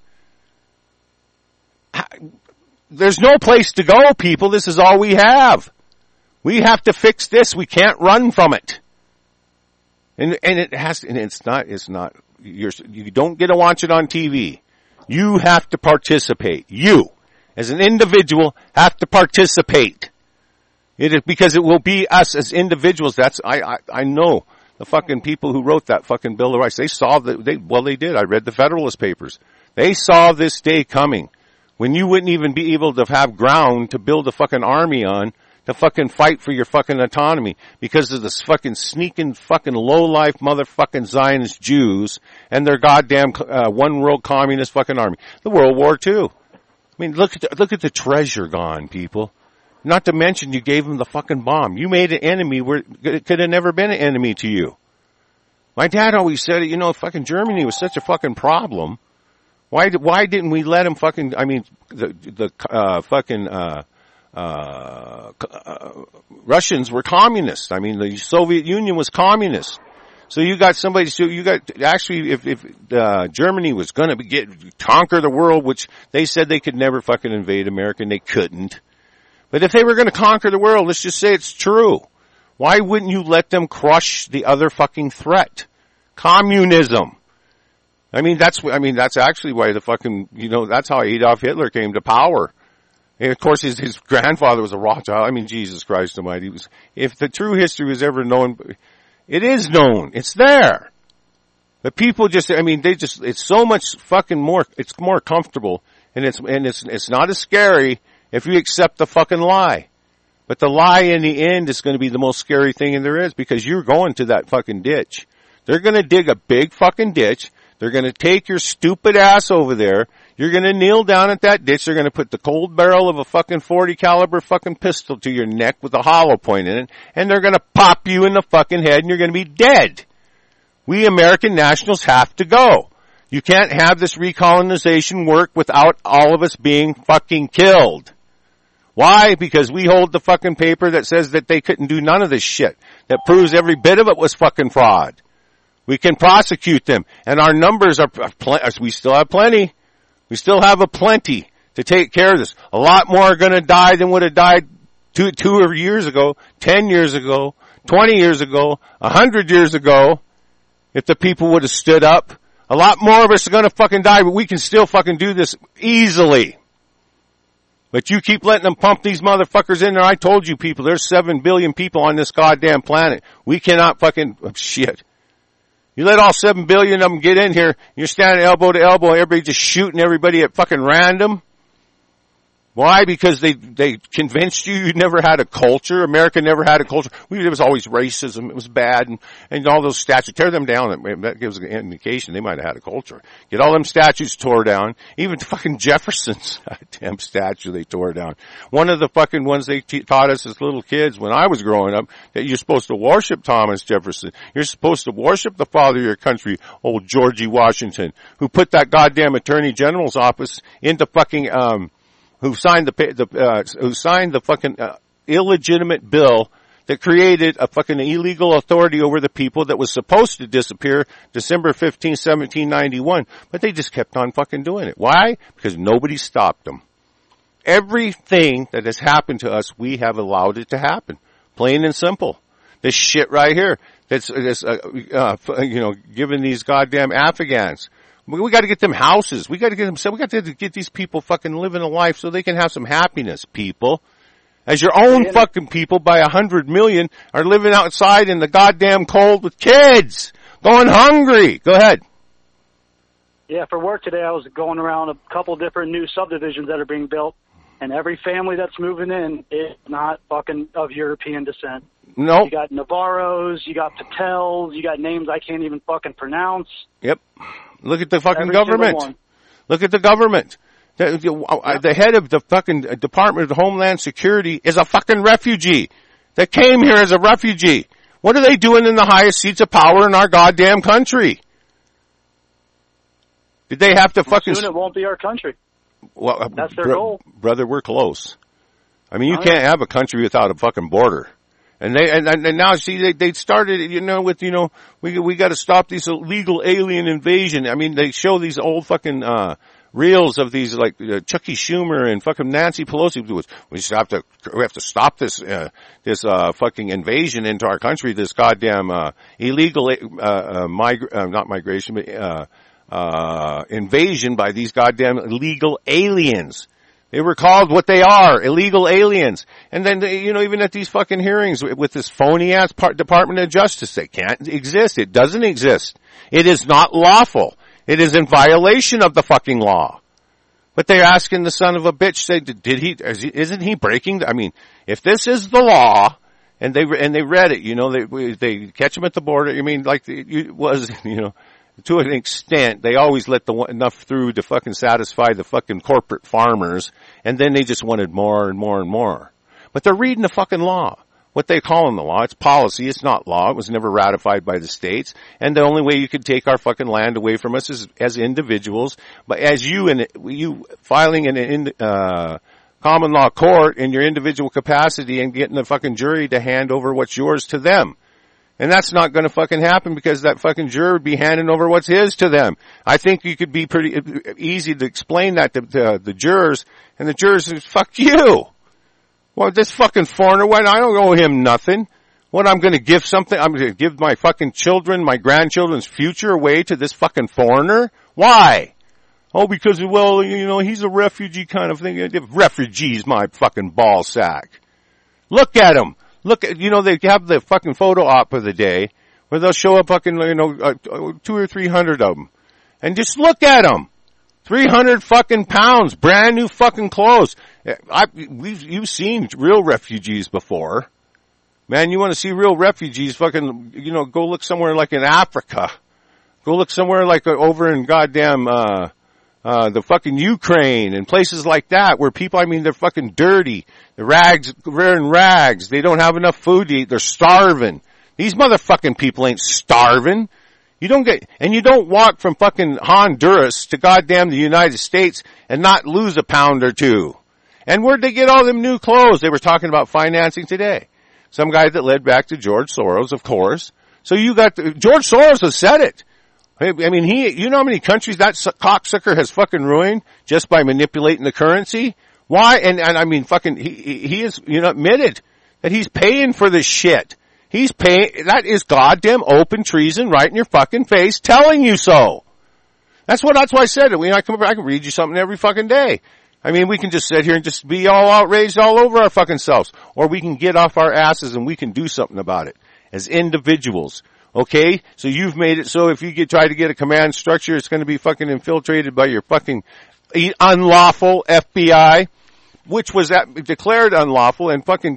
There's no place to go, people. This is all we have. We have to fix this. We can't run from it. And it's not, you don't get to watch it on TV. You have to participate. You, as an individual, have to participate. Because it will be us as individuals. I know the fucking people who wrote that fucking Bill of Rights. They saw they did. I read the Federalist Papers. They saw this day coming when you wouldn't even be able to have ground to build a fucking army on to fucking fight for your fucking autonomy because of this fucking sneaking fucking low-life motherfucking Zionist Jews and their goddamn one world communist fucking army. The World War II. I mean, look at the treasure gone, people. Not to mention you gave them the fucking bomb. You made an enemy where it could have never been an enemy to you. My dad always said, fucking Germany was such a fucking problem. Why didn't we let him fucking, Russians were communists. I mean, the Soviet Union was communist. So if Germany was gonna conquer the world, which they said they could never fucking invade America, and they couldn't. But if they were gonna conquer the world, let's just say it's true. Why wouldn't you let them crush the other fucking threat? Communism. That's actually why that's how Adolf Hitler came to power. And of course, his grandfather was a Rothschild. I mean, Jesus Christ Almighty. If the true history was ever known, it is known. It's there. But people it's so much fucking more, it's more comfortable, and it's not as scary if you accept the fucking lie. But the lie in the end is going to be the most scary thing there is, because you're going to that fucking ditch. They're going to dig a big fucking ditch. They're going to take your stupid ass over there. You're going to kneel down at that ditch. They're going to put the cold barrel of a fucking 40 caliber fucking pistol to your neck with a hollow point in it, and they're going to pop you in the fucking head, and you're going to be dead. We American nationals have to go. You can't have this recolonization work without all of us being fucking killed. Why? Because we hold the fucking paper that says that they couldn't do none of this shit. That proves every bit of it was fucking fraud. We can prosecute them, and our numbers are, we still have plenty. We still have a plenty to take care of this. A lot more are going to die than would have died two years ago, 10 years ago, 20 years ago, 100 years ago, if the people would have stood up. A lot more of us are going to fucking die, but we can still fucking do this easily. But you keep letting them pump these motherfuckers in there. I told you people, there's 7 billion people on this goddamn planet. We cannot fucking, shit. You let all 7 billion of them get in here, you're standing elbow to elbow, everybody just shooting everybody at fucking random. Why? Because they convinced you never had a culture. America never had a culture. It was always racism. It was bad, and all those statues. Tear them down. That gives an indication they might have had a culture. Get all them statues tore down. Even fucking Jefferson's goddamn statue they tore down. One of the fucking ones they taught us as little kids when I was growing up, that you're supposed to worship Thomas Jefferson. You're supposed to worship the father of your country, old Georgie Washington, who put that goddamn Attorney General's office into fucking who signed the fucking illegitimate bill that created a fucking illegal authority over the people that was supposed to disappear December 15, 1791, but they just kept on fucking doing it. Why? Because nobody stopped them. Everything that has happened to us, we have allowed it to happen. Plain and simple. This shit right here, giving these goddamn Afghans. We got to get them houses. We got to get these people fucking living a life so they can have some happiness, people. As your own fucking people by 100 million are living outside in the goddamn cold with kids, going hungry. Go ahead.
Yeah, for work today, I was going around a couple different new subdivisions that are being built, and every family that's moving in is not fucking of European descent.
Nope.
You got Navarros, you got Patels, you got names I can't even fucking pronounce.
Yep. Look at the fucking government. Look at the government. The head of the fucking Department of Homeland Security is a fucking refugee that came here as a refugee. What are they doing in the highest seats of power in our goddamn country? Did they have to fucking...
Soon it won't be our country.
Well,
that's their goal. Brother,
we're close. I mean, you can't have a country without a fucking border. And now see they started we got to stop these illegal alien invasion. I mean, they show these old fucking reels of these like Chucky Schumer and fucking Nancy Pelosi. We have to stop this fucking invasion into our country. This goddamn illegal not migration but invasion by these goddamn illegal aliens. They were called what they are, illegal aliens. And then, even at these fucking hearings with this phony-ass Department of Justice, they can't exist. It doesn't exist. It is not lawful. It is in violation of the fucking law. But they're asking the son of a bitch, say, isn't he breaking? I mean, if this is the law, and they read it, they catch him at the border. I mean, like it was, to an extent, they always let enough through to fucking satisfy the fucking corporate farmers, and then they just wanted more and more and more. But they're reading the fucking law. What they call in the law, it's policy, it's not law, it was never ratified by the states, and the only way you could take our fucking land away from us is as individuals, but as you filing in common law court in your individual capacity and getting the fucking jury to hand over what's yours to them. And that's not gonna fucking happen because that fucking jury would be handing over what's his to them. I think you could be pretty easy to explain that to the jurors, and the jurors say, fuck you! Well, this fucking foreigner, what? I don't owe him nothing. What, I'm gonna give something? I'm gonna give my fucking children, my grandchildren's future away to this fucking foreigner? Why? Oh, because, well, he's a refugee kind of thing. Refugee's my fucking ball sack. Look at him. Look at, they have the fucking photo op of the day where they'll show up fucking, 200 or 300 of them. And just look at them. 300 fucking pounds, brand new fucking clothes. You've seen real refugees before. Man, you want to see real refugees, fucking, go look somewhere like in Africa. Go look somewhere like over in goddamn, the fucking Ukraine and places like that where people, they're fucking dirty. They're in rags. They don't have enough food to eat. They're starving. These motherfucking people ain't starving. You don't walk from fucking Honduras to goddamn the United States and not lose a pound or two. And where'd they get all them new clothes? They were talking about financing today. Some guy that led back to George Soros, of course. So George Soros has said it. I mean, you know how many countries that cocksucker has fucking ruined just by manipulating the currency? Why? And I mean, fucking, he is, admitted that he's paying for this shit. He's paying, that is goddamn open treason right in your fucking face telling you so. That's why I said it. When I come over, I can read you something every fucking day. I mean, we can just sit here and just be all outraged all over our fucking selves. Or we can get off our asses and we can do something about it as individuals. Okay? So you've made it so if you try to get a command structure, it's going to be fucking infiltrated by your fucking unlawful FBI, which was declared unlawful, and fucking,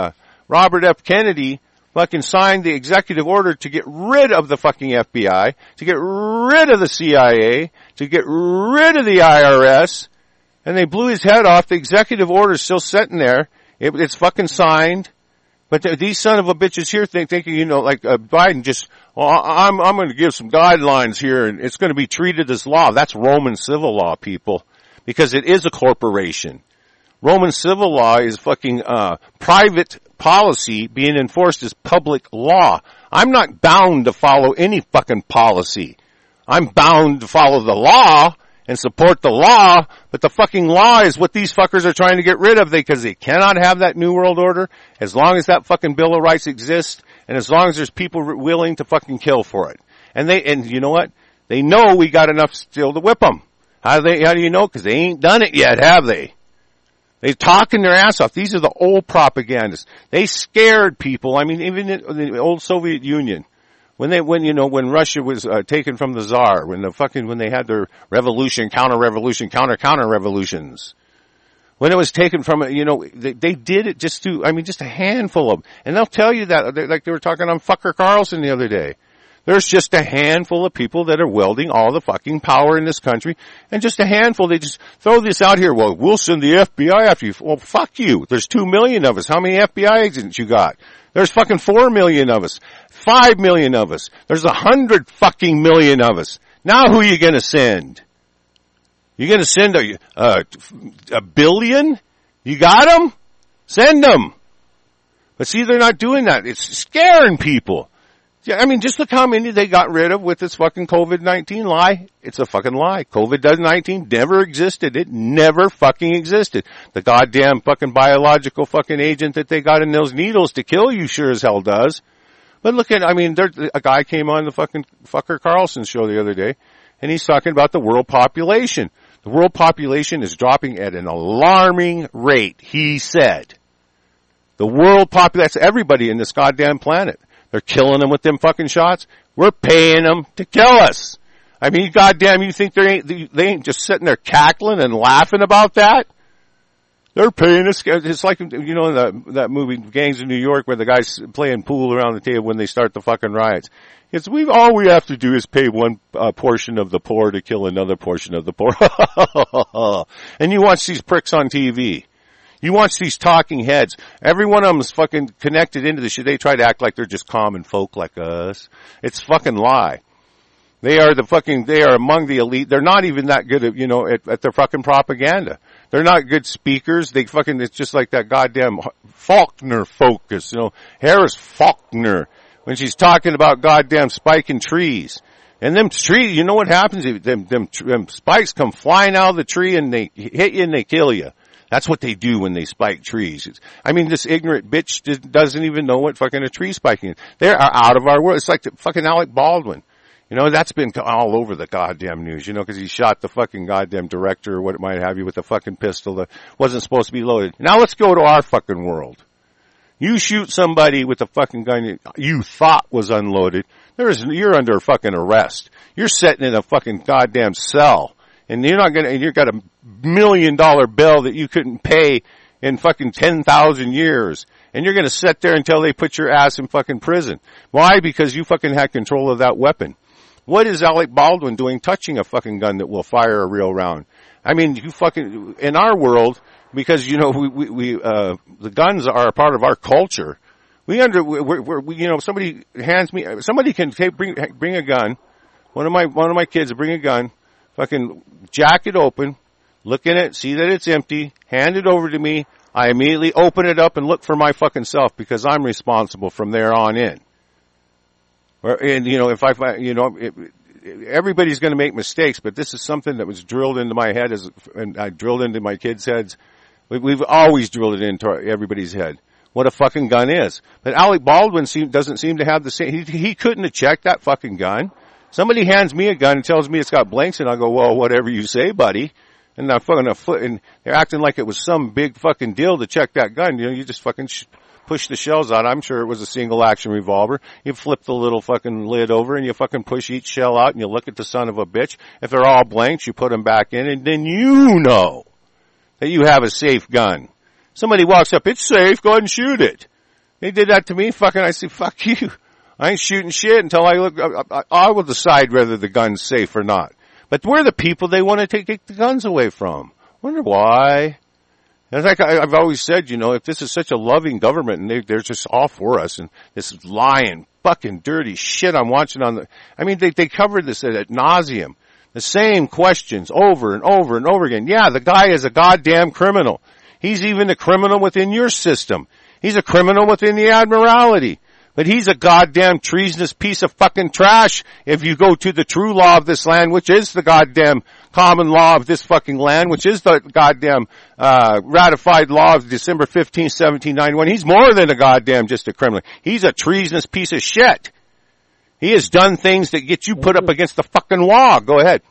Robert F. Kennedy fucking signed the executive order to get rid of the fucking FBI, to get rid of the CIA, to get rid of the IRS, and they blew his head off. The executive order's still sitting there. It's fucking signed. But these son of a bitches here thinking, like Biden just, I'm going to give some guidelines here, and it's going to be treated as law. That's Roman civil law, people, because it is a corporation. Roman civil law is fucking private policy being enforced as public law. I'm not bound to follow any fucking policy. I'm bound to follow the law and support the law, but the fucking law is what these fuckers are trying to get rid of because they cannot have that New World Order as long as that fucking Bill of Rights exists and as long as there's people willing to fucking kill for it. And you know what? They know we got enough still to whip them. How do you know? Because they ain't done it yet, have they? They're talking their ass off. These are the old propagandists. They scared people. I mean, even in the old Soviet Union, when Russia was taken from the Tsar, when they had their revolution, counter-revolution, counter-revolutions, when it was taken from, they did it just a handful of them. And they'll tell you that, like they were talking on Fucker Carlson the other day. There's just a handful of people that are wielding all the fucking power in this country, and just a handful, they just throw this out here, well, we'll send the FBI after you. Well, fuck you. There's 2 million of us. How many FBI agents you got? There's fucking 4 million of us. 5 million of us. There's 100 fucking million of us. Now who are you gonna send? You gonna send a billion? You got them? Send them. But see, they're not doing that. It's scaring people. Yeah, I mean, just look how many they got rid of with this fucking COVID-19 lie. It's a fucking lie. COVID-19 never existed. It never fucking existed. The goddamn fucking biological fucking agent that they got in those needles to kill you sure as hell does. But look at, a guy came on the fucking Fucker Carlson show the other day, and he's talking about the world population. The world population is dropping at an alarming rate, he said. The world population, that's everybody in this goddamn planet. They're killing them with them fucking shots. We're paying them to kill us. I mean, goddamn, you think they ain't just sitting there cackling and laughing about that? They're paying us. It's like, you know, that movie Gangs of New York where the guy's playing pool around the table when they start the fucking riots. All we have to do is pay one portion of the poor to kill another portion of the poor. And you watch these pricks on TV. You watch these talking heads. Every one of them is fucking connected into the shit. They try to act like they're just common folk like us. It's fucking lie. They are among the elite. They're not even that good at, you know, at their fucking propaganda. They're not good speakers. It's just like that goddamn Faulkner focus, you know, Harris Faulkner, when she's talking about goddamn spiking trees. And them trees, you know what happens? Them spikes come flying out of the tree and they hit you and they kill you. That's what they do when they spike trees. This ignorant bitch doesn't even know what fucking a tree spiking is. They are out of our world. It's like the fucking Alec Baldwin. You know, that's been all over the goddamn news, you know, because he shot the fucking goddamn director or what it might have you with a fucking pistol that wasn't supposed to be loaded. Now let's go to our fucking world. You shoot somebody with a fucking gun you thought was unloaded, you're under fucking arrest. You're sitting in a fucking goddamn cell. And you've got $1 million bill that you couldn't pay in fucking 10,000 years. And you're gonna sit there until they put your ass in fucking prison. Why? Because you fucking had control of that weapon. What is Alec Baldwin doing touching a fucking gun that will fire a real round? I mean, in our world, because, you know, the guns are a part of our culture. Somebody can bring a gun. One of my kids will bring a gun, fucking jack it open, look in it, see that it's empty, hand it over to me. I immediately open it up and look for my fucking self because I'm responsible from there on in. And, you know, everybody's going to make mistakes, but this is something that was drilled into my head and I drilled into my kids' heads. We've always drilled it into everybody's head. What a fucking gun is. But Alec Baldwin doesn't seem to have the same, he couldn't have checked that fucking gun. Somebody hands me a gun and tells me it's got blanks and I go, well, whatever you say, buddy. And and they're acting like it was some big fucking deal to check that gun. You know, you just fucking push the shells out. I'm sure it was a single action revolver. You flip the little fucking lid over and you fucking push each shell out and you look at the son of a bitch. If they're all blanks, you put them back in and then you know that you have a safe gun. Somebody walks up, it's safe, go ahead and shoot it. They did that to me, I say, fuck you. I ain't shooting shit until I will decide whether the gun's safe or not. But we're the people they want to take the guns away from. Wonder why. And like I've always said, you know, if this is such a loving government and they're just all for us and this lying, fucking dirty shit I'm watching they covered this ad nauseum. The same questions over and over and over again. Yeah, the guy is a goddamn criminal. He's even a criminal within your system. He's a criminal within the Admiralty. But he's a goddamn treasonous piece of fucking trash if you go to the true law of this land, which is the goddamn common law of this fucking land, which is the goddamn ratified law of December 15, 1791. He's more than a goddamn just a criminal. He's a treasonous piece of shit. He has done things that get you put up against the fucking law. Go ahead.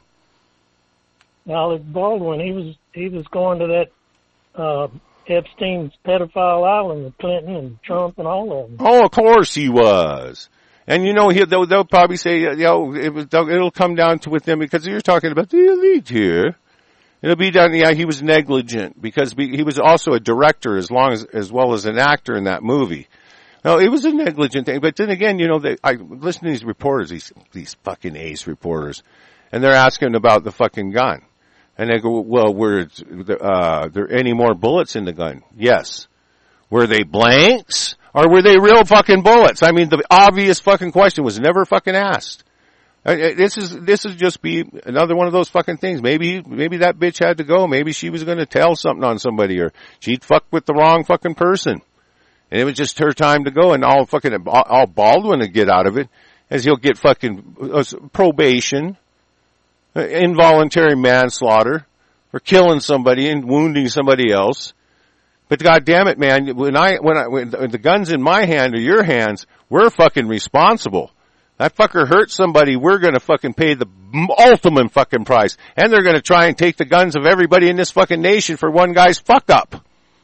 Alec Baldwin, he was going to that Epstein's pedophile island with Clinton and Trump and all of them.
Oh, of course he was. And you know, they'll probably say, you know, it'll come down to with them because you're talking about the elite here. It'll be down, yeah, he was negligent because he was also a director as well as an actor in that movie. No, it was a negligent thing. But then again, you know, I listen to these reporters, these fucking ace reporters, and they're asking about the fucking gun. And they go, well, were there any more bullets in the gun? Yes. Were they blanks? Or were they real fucking bullets? I mean, the obvious fucking question was never fucking asked. This is just be another one of those fucking things. Maybe that bitch had to go. Maybe she was going to tell something on somebody or she'd fucked with the wrong fucking person. And it was just her time to go and all Baldwin would get out of it as he'll get fucking probation. Involuntary manslaughter for killing somebody and wounding somebody else. But God damn it, man, when the gun's in my hand or your hands, we're fucking responsible. That fucker hurt somebody, we're gonna fucking pay the ultimate fucking price. And they're gonna try and take the guns of everybody in this fucking nation for one guy's fuck up.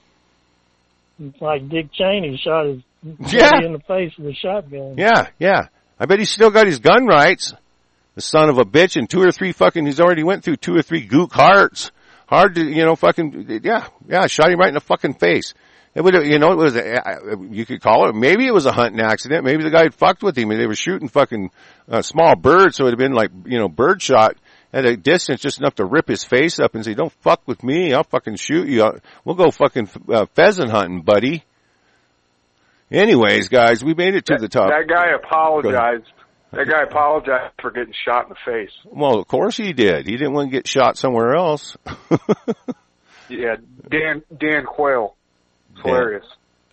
It's like Dick Cheney shot his buddy in the face with a shotgun.
Yeah. I bet he's still got his gun rights. The son of a bitch, and 2 or 3 fucking, he's already went through 2 or 3 gook hearts. Hard to, fucking, yeah, shot him right in the fucking face. It would, it was, you could call it, maybe it was a hunting accident. Maybe the guy had fucked with him and they were shooting fucking, small birds. So it would have been like, bird shot at a distance just enough to rip his face up and say, don't fuck with me. I'll fucking shoot you. We'll go fucking, pheasant hunting, buddy. Anyways, guys, we made it to the top.
That guy apologized. That guy apologized for getting shot in the face.
Well, of course he did. He didn't want to get shot somewhere else.
Yeah, Dan Quayle. It's hilarious.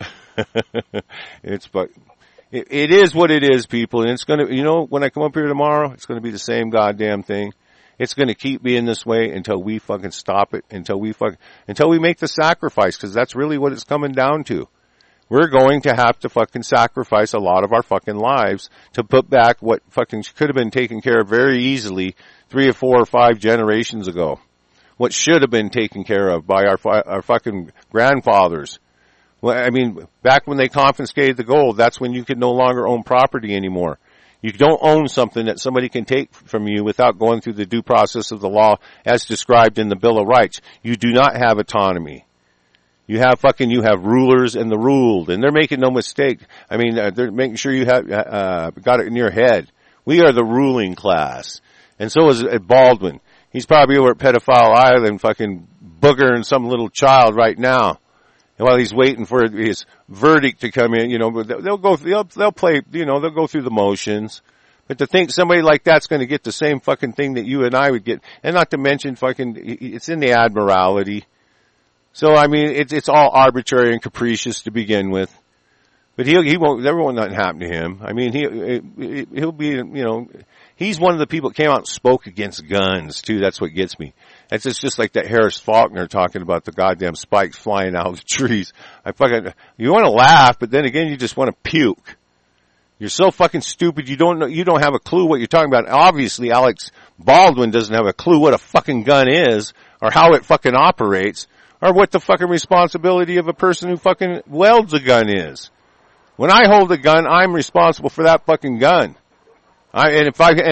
It is what it is, people. And it's going to, when I come up here tomorrow, it's going to be the same goddamn thing. It's going to keep being this way until we fucking stop it, until we make the sacrifice, because that's really what it's coming down to. We're going to have to fucking sacrifice a lot of our fucking lives to put back what fucking could have been taken care of very easily 3 or 4 or 5 generations ago. What should have been taken care of by our fucking grandfathers. Well, I mean, back when they confiscated the gold, that's when you could no longer own property anymore. You don't own something that somebody can take from you without going through the due process of the law as described in the Bill of Rights. You do not have autonomy. You have rulers and the ruled, and they're making no mistake. I mean, they're making sure you have, got it in your head. We are the ruling class. And so is Baldwin. He's probably over at Pedophile Island fucking boogering some little child right now. And while he's waiting for his verdict to come in, they'll go through the motions. But to think somebody like that's going to get the same fucking thing that you and I would get, and not to mention it's in the Admiralty. So, I mean, it's all arbitrary and capricious to begin with. But he won't, there won't nothing happen to him. I mean, he'll be, he's one of the people that came out and spoke against guns, too. That's what gets me. It's just like that Harris Faulkner talking about the goddamn spikes flying out of the trees. You want to laugh, but then again, you just want to puke. You're so fucking stupid, you don't have a clue what you're talking about. Obviously, Alex Baldwin doesn't have a clue what a fucking gun is, or how it fucking operates, or what the fucking responsibility of a person who fucking welds a gun is. When I hold a gun, I'm responsible for that fucking gun. I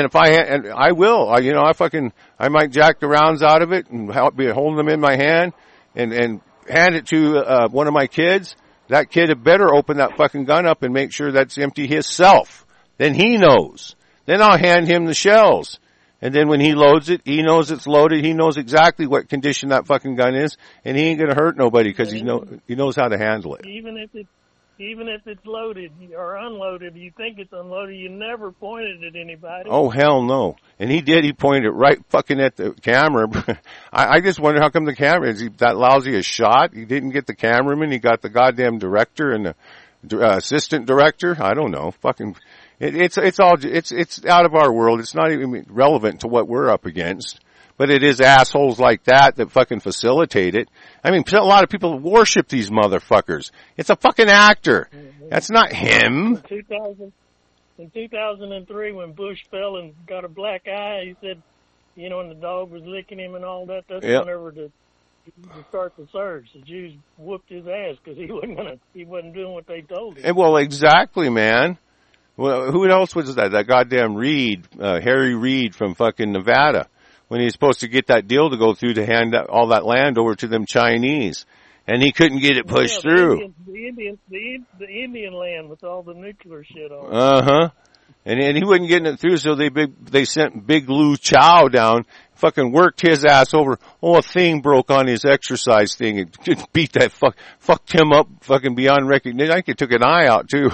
might jack the rounds out of it and be holding them in my hand and hand it to, one of my kids. That kid had better open that fucking gun up and make sure that's empty himself. Then he knows. Then I'll hand him the shells. And then when he loads it, he knows it's loaded. He knows exactly what condition that fucking gun is, and he ain't gonna hurt nobody because he knows how to handle it.
Even if it's loaded or unloaded, you think it's unloaded, you never pointed at anybody.
Oh, hell no. And he did. He pointed it right fucking at the camera. I just wonder how come the camera, is he that lousy a shot? He didn't get the cameraman. He got the goddamn director and the assistant director. I don't know. Fucking, it's out of our world. It's not even relevant to what we're up against. But it is assholes like that fucking facilitate it. I mean, a lot of people worship these motherfuckers. It's a fucking actor. That's not him.
In 2003, when Bush fell and got a black eye, he said, and the dog was licking him and all that, that's whenever to start the surge. The Jews whooped his ass because he wasn't doing what they told him.
Well, exactly, man. Well, who else was that? That goddamn Reid, Harry Reid from fucking Nevada. When he's supposed to get that deal to go through to hand all that land over to them Chinese. And he couldn't get it pushed through.
The Indian land with all the nuclear shit on it.
Uh-huh. And he wasn't getting it through, so they sent Big Lou Chow down, fucking worked his ass over. Oh, a thing broke on his exercise thing and beat that fucked him up fucking beyond recognition. I think it took an eye out too.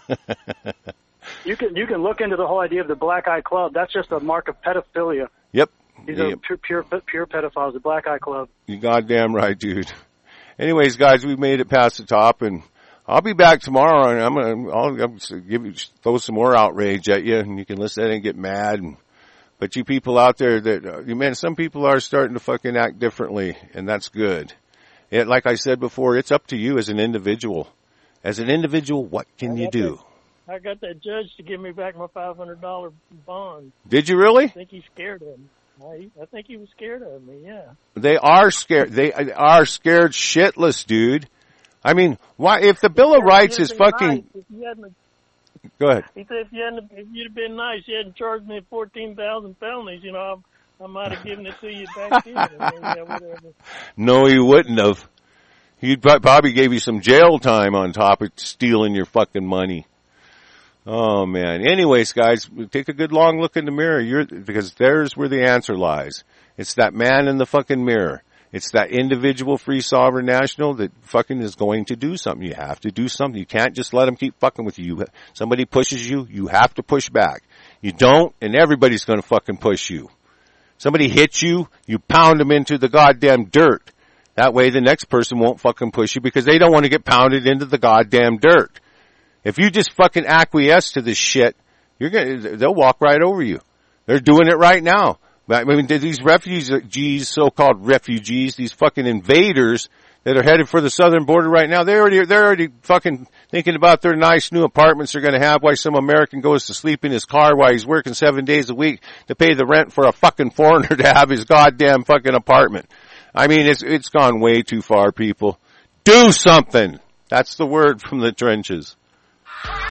You can look into the whole idea of the Black Eye Club. That's just a mark of pedophilia.
Yep.
These are pure pedophiles, the Black Eye Club.
You goddamn right, dude. Anyways, guys, we made it past the top, and I'll be back tomorrow, and I'll throw some more outrage at you, and you can listen and get mad. But you people out there some people are starting to fucking act differently, and that's good. Like I said before, it's up to you as an individual. As an individual, what can you do?
I got that judge to give me back my $500 bond.
Did you really?
I think he's scared of me. I think he was scared of me, yeah.
They are scared. They are scared shitless, dude. I mean, why, if the Bill of Rights is fucking... Go ahead.
He said, if you'd have been nice, you hadn't charged me 14,000 felonies, I might have given it to you back then. Whatever.
No, he wouldn't have. He'd probably gave you some jail time on top of stealing your fucking money. Oh man. Anyways, guys, take a good long look in the mirror. Because there's where the answer lies. It's that man in the fucking mirror. It's that individual free sovereign national that fucking is going to do something. You have to do something. You can't just let them keep fucking with you. Somebody pushes you, you have to push back. You don't, and everybody's going to fucking push you. Somebody hits you, you pound them into the goddamn dirt. That way the next person won't fucking push you because they don't want to get pounded into the goddamn dirt. If you just fucking acquiesce to this shit, they'll walk right over you. They're doing it right now. I mean, these refugees, so-called refugees, these fucking invaders that are headed for the southern border right now, they're already fucking thinking about their nice new apartments they're going to have while some American goes to sleep in his car while he's working 7 days a week to pay the rent for a fucking foreigner to have his goddamn fucking apartment. I mean, it's gone way too far, people. Do something! That's the word from the trenches.